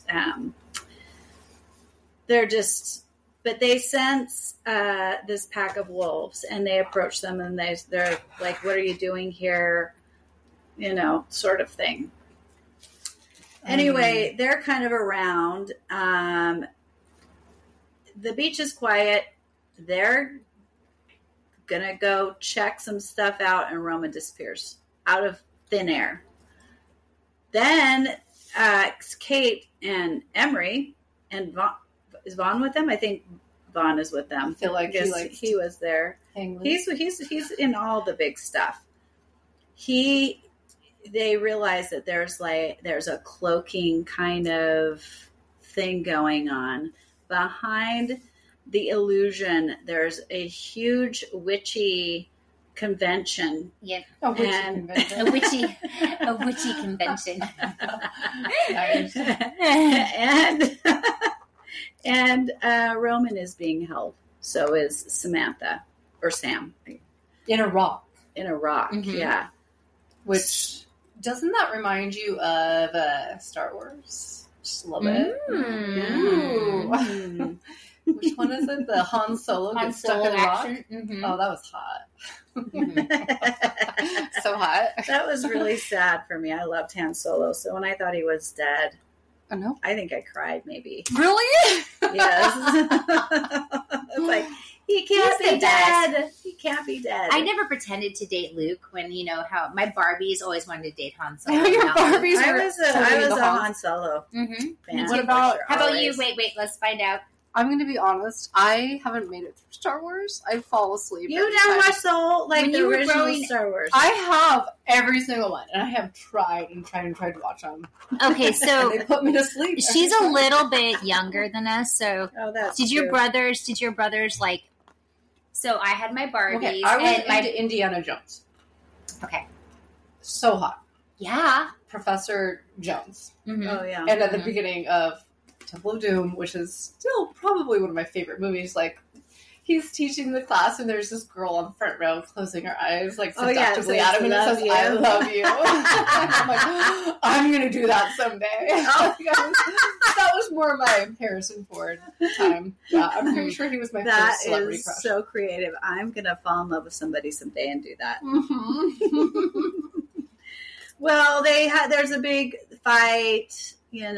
but they sense this pack of wolves, and they approach them, and they're like, "What are you doing here?" Sort of thing. Anyway, they're kind of around. The beach is quiet. They're gonna go check some stuff out, and Roman disappears out of thin air. Then Kate and Emery and Vaughn, is Vaughn with them? I think Vaughn is with I them. feel like Because he was there. hang loose. He's in all the big stuff. They realize that there's a cloaking kind of thing going on behind the illusion. There's a huge witchy convention. Yeah. a witchy and- convention. A witchy convention. Nice. and Roman is being held. So is Samantha or Sam In a rock. in a rock. Mhm. Yeah. Which, doesn't that remind you of Star Wars? Just a little bit. Ooh. Mm. Which one is it? The Han Solo Han gets stuck Solo in a rock? action. Mhm. Oh, that was hot. Mhm. So hot. That was really sad for me. I loved Han Solo. So when I thought he was dead, I know. I think I cried maybe. Really? Yes. It's like He can't He's be the best. dead. He can't be dead. I never pretended to date Luke when, how my Barbies always wanted to date Han Solo. Your Not Luke. Barbies I were was totally a the Han Solo Mhm. fan. What about- for sure, How about you? always. Wait, let's find out. I'm going to be honest. I haven't made it through Star Wars. I fall asleep. You every never time. watched the whole, When the you were original growing- Star Wars. I have every single one, and I have tried to watch them. Okay, so And they put me to sleep. she's a little bit younger than us. So Oh, that's did your true. brothers like? So I had my Barbies Okay, I was and my into Indiana Jones. okay, So hot. yeah. Professor Jones. Mhm. Oh, yeah. And at the Mhm. beginning of Temple of Doom, which is still probably one of my favorite movies, like he's teaching the class and there's this girl on the front row closing her eyes like Oh, yeah, it seductively says, at him and it "Love says, you." I love you. I'm like, I'm going to do that someday. Oh. That was more my Harrison Ford time. Yeah, I'm pretty sure he was my That first celebrity is crush. so creative. I'm going to fall in love with somebody someday and do that. Mhm. Well, there's a big fight.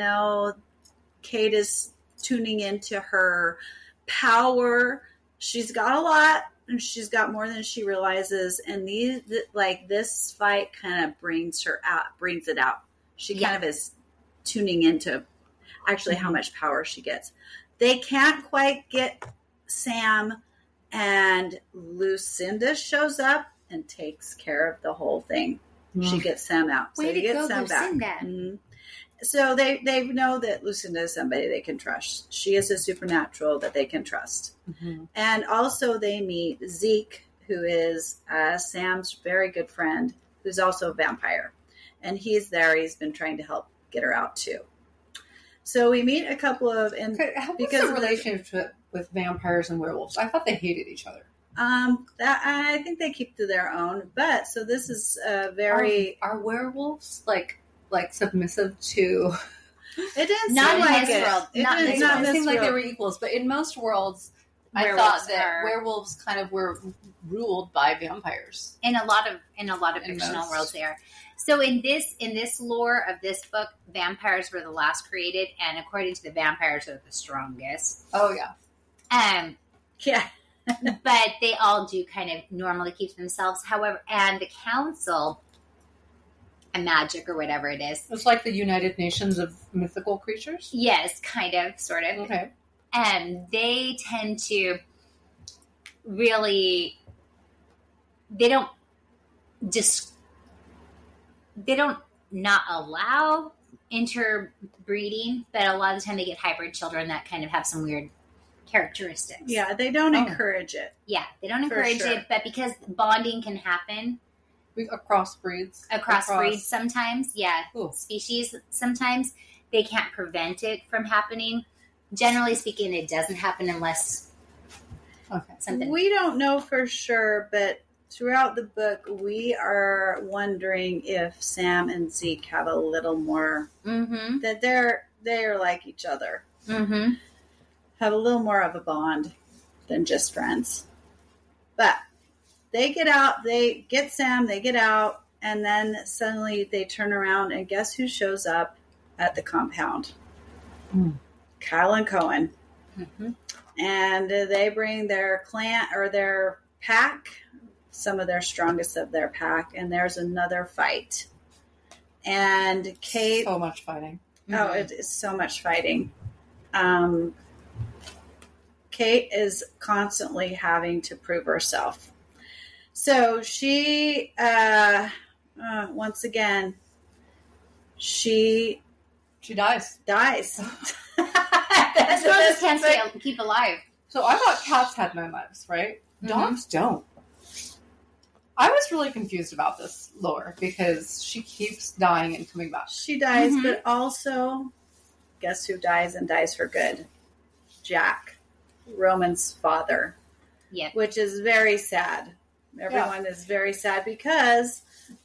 Kate is tuning into her power. She's got a lot, and she's got more than she realizes. And this fight kind of brings it out. She kind of is tuning into actually how much power she gets. They can't quite get Sam, and Lucinda shows up and takes care of the whole thing. She gets Sam out. Way so to you get go, Sam Lucinda. back. Mhm. So they know that Lucinda is somebody they can trust. She is a supernatural that they can trust. Mhm. And also they meet Zeke, who is Sam's very good friend, who's also a vampire. And he's there. He's been trying to help get her out too. So we meet a couple of... Okay, what's because the of the- relationship with vampires and werewolves? I thought they hated each other. I think they keep to their own. But so this is very... Are werewolves like submissive to? It didn't Not seem in like this it. world. It Not didn't- this not world. It this seemed like they world. were equals, but in most worlds, I Werewolves thought that are- werewolves kind of were ruled by vampires. In a lot of In fictional most. worlds, they are. So in this lore of this book, vampires were the last created, and according to the vampires, are the strongest. Oh yeah, Yeah. But they all do kind of normally keep themselves. However, and the council, a magic or whatever it is, it's like the United Nations of mythical creatures. yes, kind of, sort of, Okay, and they tend to really, they don't not allow interbreeding, but a lot of the time they get hybrid children that kind of have some weird characteristics. Yeah, they don't Oh. encourage it. Yeah, they don't For encourage sure. it, but because bonding can happen across breeds. across breeds sometimes, Ooh. species sometimes, they can't prevent it from happening. Generally speaking, it doesn't happen unless Okay. something. We don't know for sure, but throughout the book, we are wondering if Sam and Zeke have a little more Mm-hmm. that they're like each other, Mm-hmm. have a little more of a bond than just friends. But they get out, they get Sam, they get out, and then suddenly they turn around and guess who shows up at the compound? Hmm. Kyle and Cohen. Mm-hmm. And they bring their clan or their pack, some of their strongest of their pack, and there's another fight. And Kate, So much fighting. oh, it is so much fighting. Kate is constantly having to prove herself. So she, once again, she dies. dies. As well as can keep alive. So I thought cats had 9 lives, right? Dogs don't. I was really confused about this lore because she keeps dying and coming back. She dies, Mhm. but also, guess who dies and dies for good? Jack, Roman's father, Yep. which is very sad. Everyone is very sad because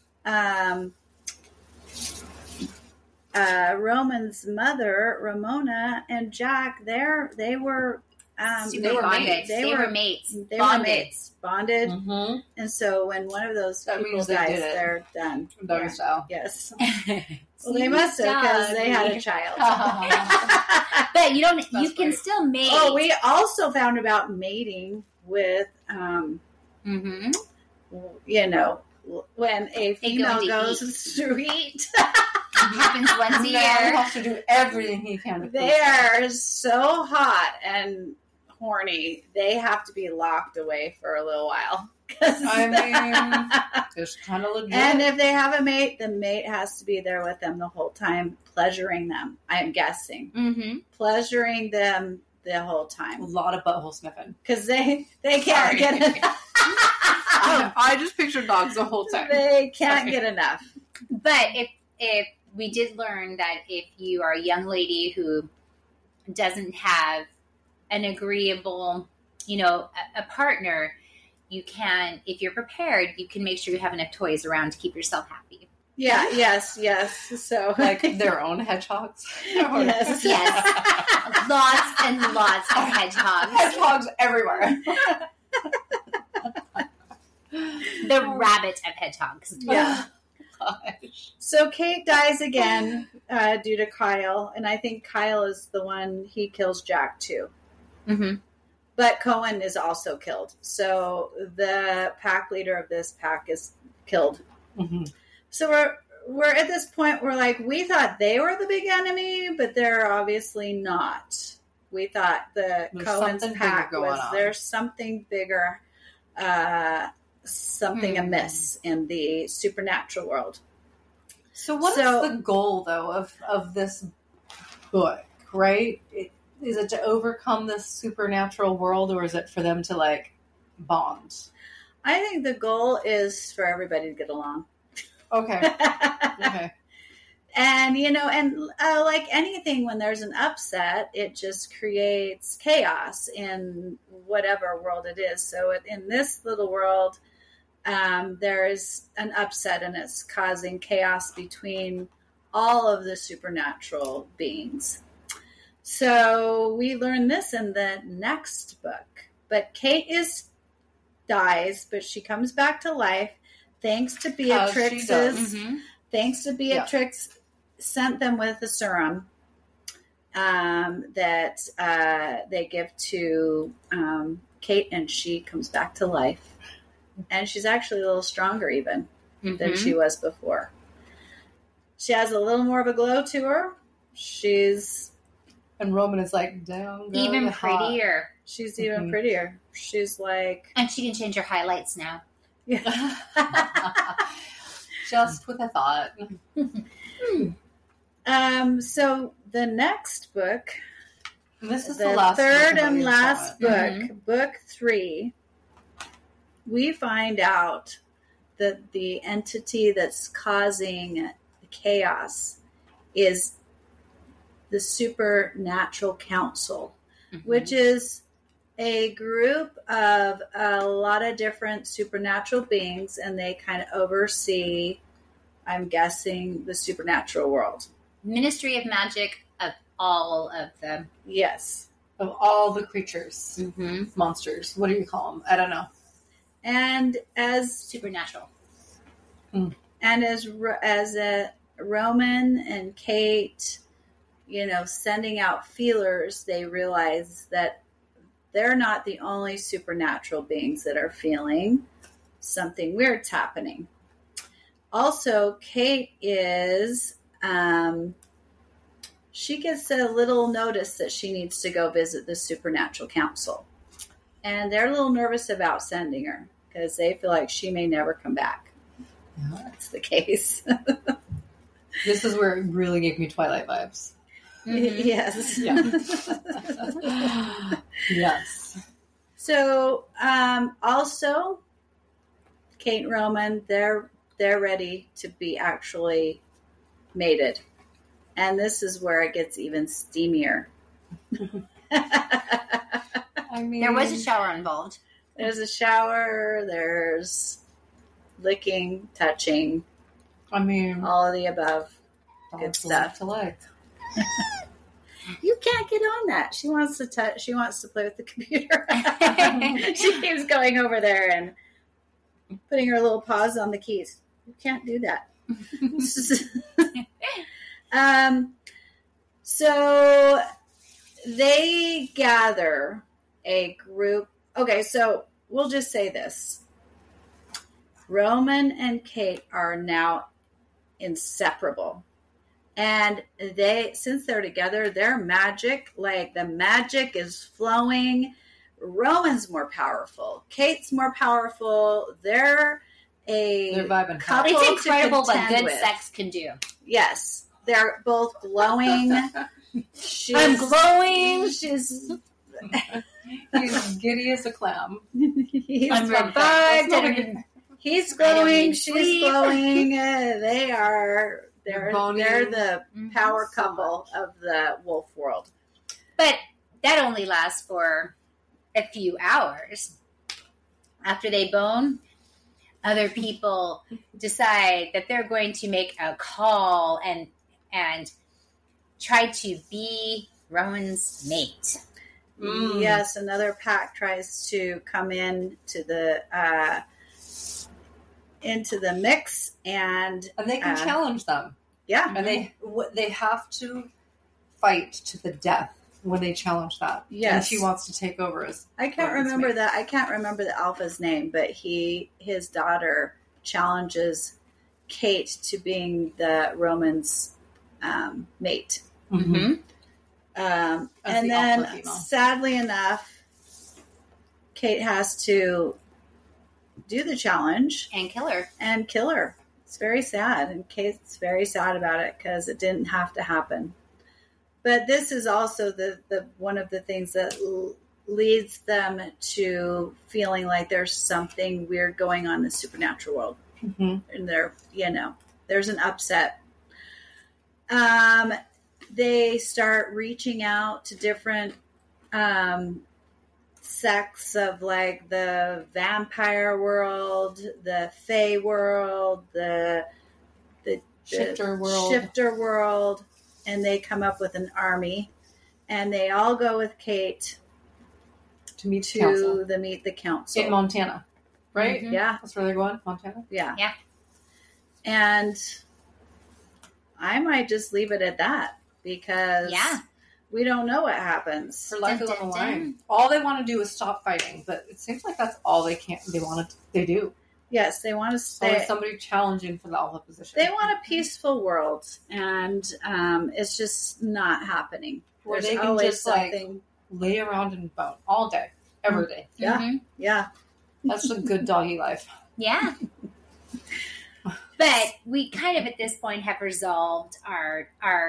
Roman's mother, Ramona, and Jack, they were Super they were bonded. mates. They were mates. They Bonded. were mates, bonded, Mm-hmm. and so when one of those That people means they dies, did it. they're done. Doggy Yeah. style. Yes. Well, they must have because they had a child. But you don't. You That's can great. still mate. Oh, we also found about mating with, Mm-hmm. you know, when a female to goes eat. to eat. It happens once a Man year. has to do everything he can to They are so hot and horny. They have to be locked away for a little while. I mean, it's kind of legit. And if they have a mate, the mate has to be there with them the whole time, pleasuring them, I'm guessing. Mm-hmm. Pleasuring them the whole a time. lot of butthole sniffing. Because they can't Sorry. get enough. I just pictured dogs the whole time. They can't Sorry. get enough. But if we did learn that if you are a young lady who doesn't have an agreeable, a partner, you can, if you're prepared, you can make sure you have enough toys around to keep yourself happy. Yeah, yes. So Like their own hedgehogs. Yes. Yes. Lots and lots of hedgehogs. Hedgehogs everywhere. The rabbit of hedgehogs. Yeah. Gosh. So Kate dies again due to Kyle, and I think Kyle is the one he kills Jack too. Mm-hmm. But Cohen is also killed. So the pack leader of this pack is killed. Mm-hmm. So we're at this point where like we thought they were the big enemy, but they're obviously not. We thought the There's Cohen's something pack bigger going was on. there's something bigger, something amiss in the supernatural world. So what is So- the goal, though, of this book, right? Is it to overcome this supernatural world, or is it for them to, like, bond? I think the goal is for everybody to get along. Okay. Okay. And, like anything, when there's an upset, it just creates chaos in whatever world it is. So in this little world, there is an upset and it's causing chaos between all of the supernatural beings. So we learn this in the next book. But Kate dies, but she comes back to life thanks to Beatrix's. Mm-hmm. Thanks to Beatrix, sent them with a serum that they give to Kate, and she comes back to life. And she's actually a little stronger even than she was before. She has a little more of a glow to her. And Roman is like, down, go Even the hot. prettier. She's even prettier. She's like... And she can change her highlights now. Yeah. Just with a thought. So the next book, This is the the last third book and we last saw. book, book 3, we find out that the entity that's causing the chaos is the Supernatural Council, which is a group of a lot of different supernatural beings, and they kind of oversee, I'm guessing, the supernatural world. Ministry of Magic of all of them. Yes. Of all the creatures, Mm-hmm. monsters, what do you call them? I don't know. And as Supernatural. and as Roman and Kate, sending out feelers, they realize that they're not the only supernatural beings that are feeling something weird's happening. Also, Kate is, she gets a little notice that she needs to go visit the Supernatural Council. And they're a little nervous about sending her because they feel like she may never come back. That's the case. This is where it really gave me Twilight vibes. Mm-hmm. Yes. Yeah. Yes. So, also, Kate and Roman, they're ready to be actually mated. And this is where it gets even steamier. I mean, There was a shower involved. There's a shower, there's licking, touching, I mean, all of the above. dogs stuff. love to lick. You can't get on that. She wants to touch. She wants to play with the computer. She keeps going over there and putting her little paws on the keys. You can't do that. So they gather a group okay, so we'll just say this. Roman and Kate are now inseparable. And since they're together, their magic, like the magic is flowing. Roman's more powerful. Kate's more powerful. They're vibing. couple It's to incredible what contend good with. sex can do. Yes. They're both glowing. I'm glowing. She's He's giddy as a clam. he's, I'm revived. revived. he's I don't glowing. need She's sleep. glowing. They're Boning the power so couple much. of the wolf world. But that only lasts for a few hours. After they bone, other people decide that they're going to make a call and try to be Rowan's mate. Yes, another pack tries to come into the mix, and they can challenge them, yeah, and they have to fight to the death when they challenge that. Yes. And she wants to take over as I can't Rowan's remember mate. that. I can't remember the alpha's name, but his daughter challenges Kate to being the Roman's mate. Mhm. And the then, alpha female. sadly enough, Kate has to do the challenge And kill her. and kill her. It's very sad, and Kate's very sad about it because it didn't have to happen. But this is also the one of the things that leads them to feeling like there's something weird going on in the supernatural world, Mhm. and there's an upset. They start reaching out to different sects of like the vampire world, the fae world, the Shifter world. shifter world, and they come up with an army, and they all go with Kate to meet to council meet the council. in Montana, right? Mhm. Yeah, That's where they're going, Montana. yeah, Yeah. And I might just leave it at that because Yeah. we don't know what happens. Her life Dun, is on the dun, line. dun. All they want to do is stop fighting, but it seems like that's all they do. Yes, they want to Always stay. somebody challenging for the alpha position. They want a peaceful world, and it's just not happening. Where There's they can always just like something. lay around and bone all day, every day. Yeah. Mhm. Yeah, That's a good doggy life. Yeah. But we kind of at this point have resolved our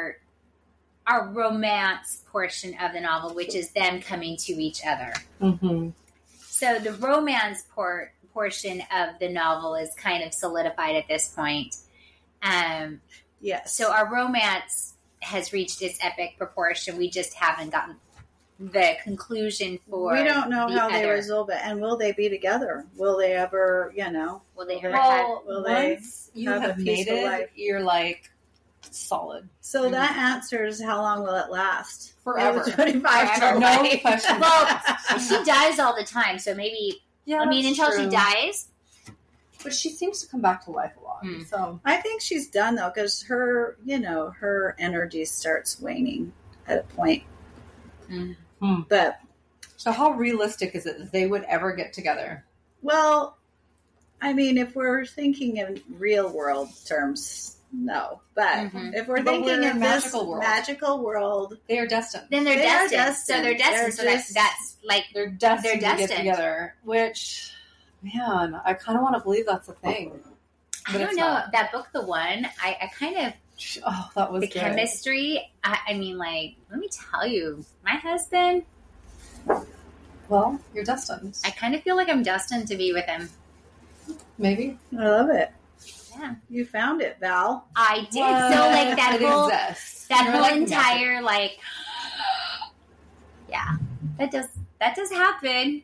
romance portion of the novel, which is them coming to each other. Mm-hmm. So the romance portion of the novel is kind of solidified at this point. yes. So our romance has reached its epic proportion. We just haven't gotten the conclusion for. we don't know the how they other. resolve it, and will they be together? Will they ever? Will they ever Well, Will they once you have a have made peaceful it, life? you're like solid So that answers how long will it last? forever. 25 Forever. to No life. question. Well, she dies all the time, so maybe. Yeah, I mean, that's until she true. dies. But she seems to come back to life a lot. Hmm. So I think she's done though, because her energy starts waning at a point. Mm. Hmm. But So how realistic is it that they would ever get together? well, I mean, if we're thinking in real world terms, no. But Mhm. if we're But thinking we're in in this magical world. magical world, They are destined. Then they're They are destined. So they're destined. destined. So They're that's, just- that's like They're destined They're to get destined. together. Which, man, I kind of want to believe that's a thing. I But don't it's know not. that book. The one I kind of Oh, that was the good. chemistry. I mean, like, let me tell you, my husband. Well, you're destined. I kind of feel like I'm destined to be with him. Maybe. I love it. Yeah, You found it, Val. I did. So like that It whole exists. that You're whole like entire like, yeah, that does happen.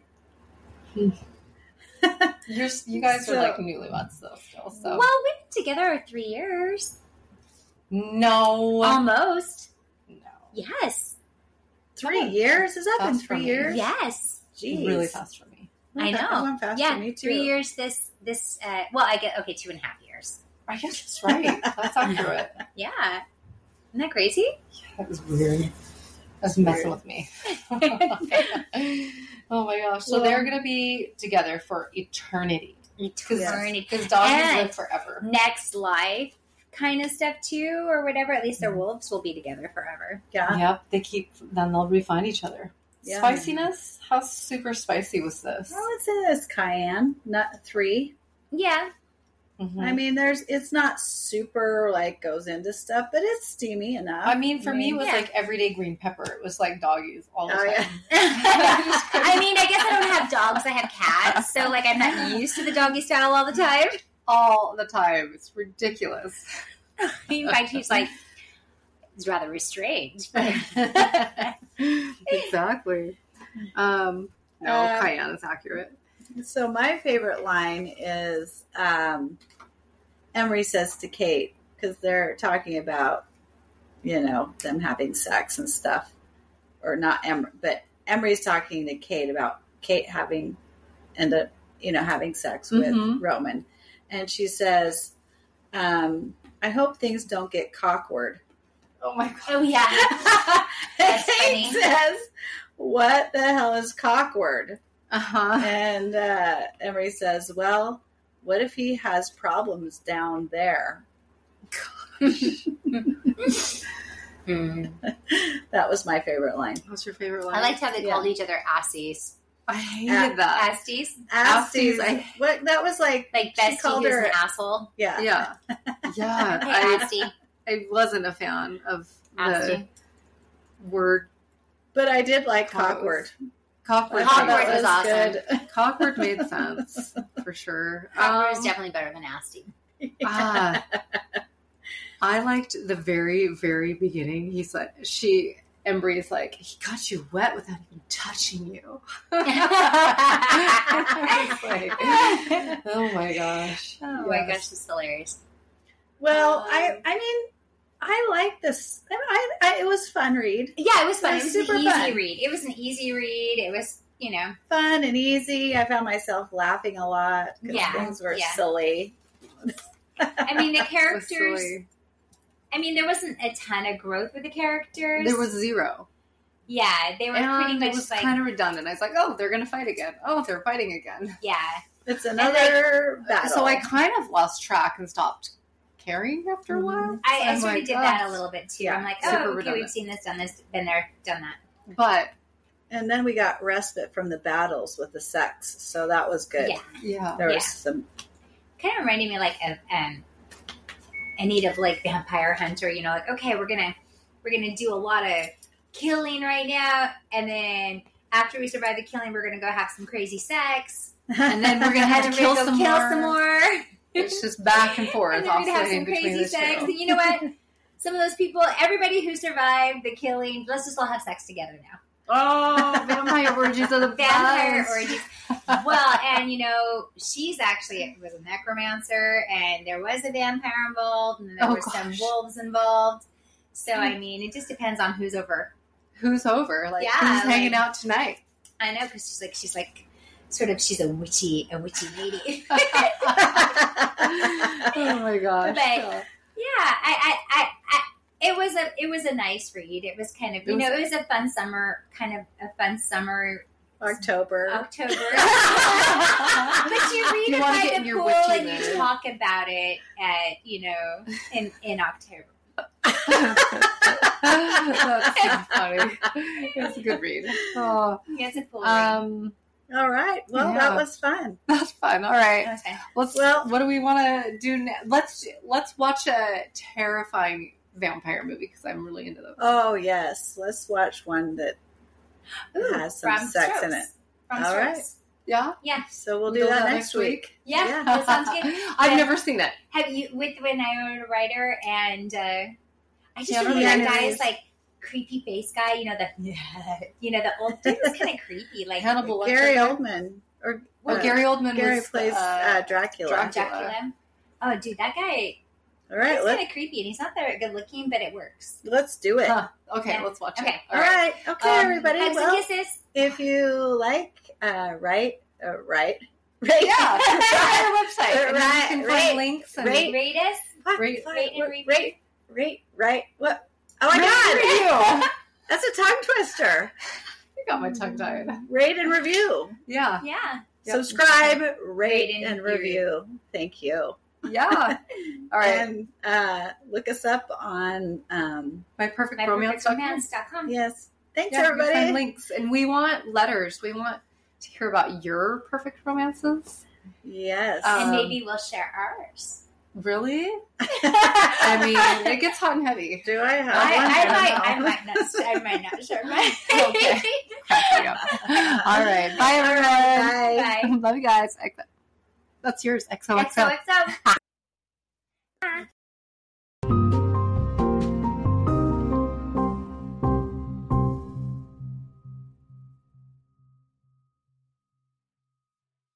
You guys So- are like newlyweds though still. So Well, we've been together 3 years, no, almost. no, Yes, 3 years? Has that been Fast for 3 me. years? yes, Jeez. really fast for me. I That know. went fast Yeah, for me too. 3 years. This. Well, I get 2.5 years. I guess that's right. That's accurate. Yeah, isn't that crazy? That was weird. That's messing with me. Oh my gosh. So they're going to be together for eternity. Eternity. Because doggies And live forever. next life kind of stuff too, or whatever. At least their wolves will be together forever. Yeah. Yep. Then they'll refine each other. Yeah. Spiciness? How super spicy was this? Well, it's in this cayenne, not 3. Yeah. Mhm. I mean, it's not super like goes into stuff, but it's steamy enough. I mean, for me, it was Yeah. like everyday green pepper. It was like doggies all the Oh, time. yeah. I mean, I guess I don't have dogs. I have cats, so like I'm not used to the doggy style all the time. All the time. It's ridiculous. In fact, he's like, he's rather restrained. Exactly. No, cayenne is accurate. So my favorite line is Emery says to Kate, because they're talking about, them having sex and stuff. Or not Emery, but Emery's talking to Kate about Kate having sex with Mhm. Roman. And she says, I hope things don't get cockward. Oh my god. Oh yeah, That's Kate funny. says, what the hell is cockward? Uh-huh. And Emery says, well, what if he has problems down there? That was my favorite line. What's your favorite line? I liked how they Yeah. called each other assies. I hated that. Asties, Asties, Asties, what that was like, like She bestie called who's her- an asshole. yeah. Yeah. Yeah. Hey, Astie, I wasn't a fan of the Astie. word But I did like Cockward. cockward. cockward. I thought Cockward that was awesome. good. Cockward made sense for sure. Cockward is definitely better than Astie. I liked the very, very beginning. He said, Embry's like, he got you wet without even touching you. It's like, oh my gosh. Oh my gosh, this is hilarious. Well, I mean, I like this. It was fun read. Yeah, it was fun. It It was was super an easy fun. read. It was an easy read. It was, Fun and easy. I found myself laughing a lot because Yeah, things were yeah. silly. I mean, the It was characters. silly. I mean, there wasn't a ton of growth with the characters. There was zero. Yeah, they were pretty And much it was like, kind of redundant. I was like, oh, they're going to fight again. Oh, they're fighting again. yeah. It's another battle. So I kind of lost track and stopped caring after a while. I I'm sort of like, did oh. that a little bit too. Yeah, I'm like, super oh, okay, redundant. we've seen this, done this, been there, done that. But, And then we got respite from the battles with the sex, so that was good. Yeah. yeah. There was Yeah. some. Kind of reminding me like of Anita of like Vampire Hunter. Like okay, we're gonna do a lot of killing right now, and then after we survive the killing, we're gonna go have some crazy sex, And then we're going to have and to then we're kill gonna some go more. some more. It's just back and forth, And then we're gonna have oscillating some between crazy the sex. two. And you know what? Some of those people, everybody who survived the killing, let's just all have sex together now. Oh, vampire orgies are the Vampire best. orgies. Well, and she's actually was a necromancer, and there was a vampire involved, and there Oh, were some gosh. wolves involved. So I mean, it just depends on who's over. Who's over? Like, Yeah, who's hanging like- out tonight? I know because she's like, she's a witchy lady. Oh my gosh. But, yeah, it was a nice read. It was kind of it was a fun summer October. October. But you read You it wanna by get in the your pool witchy and you mood. talk about it at in October. That's so funny. It's a good read. Oh, Yeah, it's a pool read. All right. Well, Yeah. that was fun. that's fun. All right. That was fun. What do we want to do now? Let's watch a terrifying vampire movie because I'm really into those. Oh yes, let's watch one that has some From sex in Strokes. it. From All right. Strokes. Yeah. Yeah, So we'll do that next week. yeah, Yeah. that sounds good. I've Yeah. never seen it. Have you with Winona Ryder and I just Yeah, remember yeah, that guy it is is. like creepy face guy. The old dude was kind of creepy, like Hannibal Gary Lecter. Oldman or Oh, Gary Oldman Gary was, plays Dracula. Dracula. Oh, dude, that guy. All right, He's let's kind of creepy, and he's not that good looking, but it works. do it. Huh. Okay, Yeah. let's watch it. Okay. All right. Okay, everybody. Hugs Well, and kisses. if you like, rate. Yeah, go to our website. And then you can find links and Rate us. What? Rate- rate and review. Rate. What? Oh my Rate God! and review. That's a tongue twister. You got my tongue tied. Rate and review. Yeah. Yeah. Yep. Subscribe, rate, Rate and and review. Thank you. Yeah. All right. And look us up on, MyPerfectRomance.com. MyPerfectRomance.com. yes. Thanks, Yeah, you everybody. find links. And we want letters. We want to hear about your perfect romances. Yes. And maybe we'll share ours. Really? I mean, it gets hot and heavy. Do I have one? I might not share mine. Okay. All right. Bye, everyone. Bye. Bye. Love you guys. That's yours. XOXO. XOXO.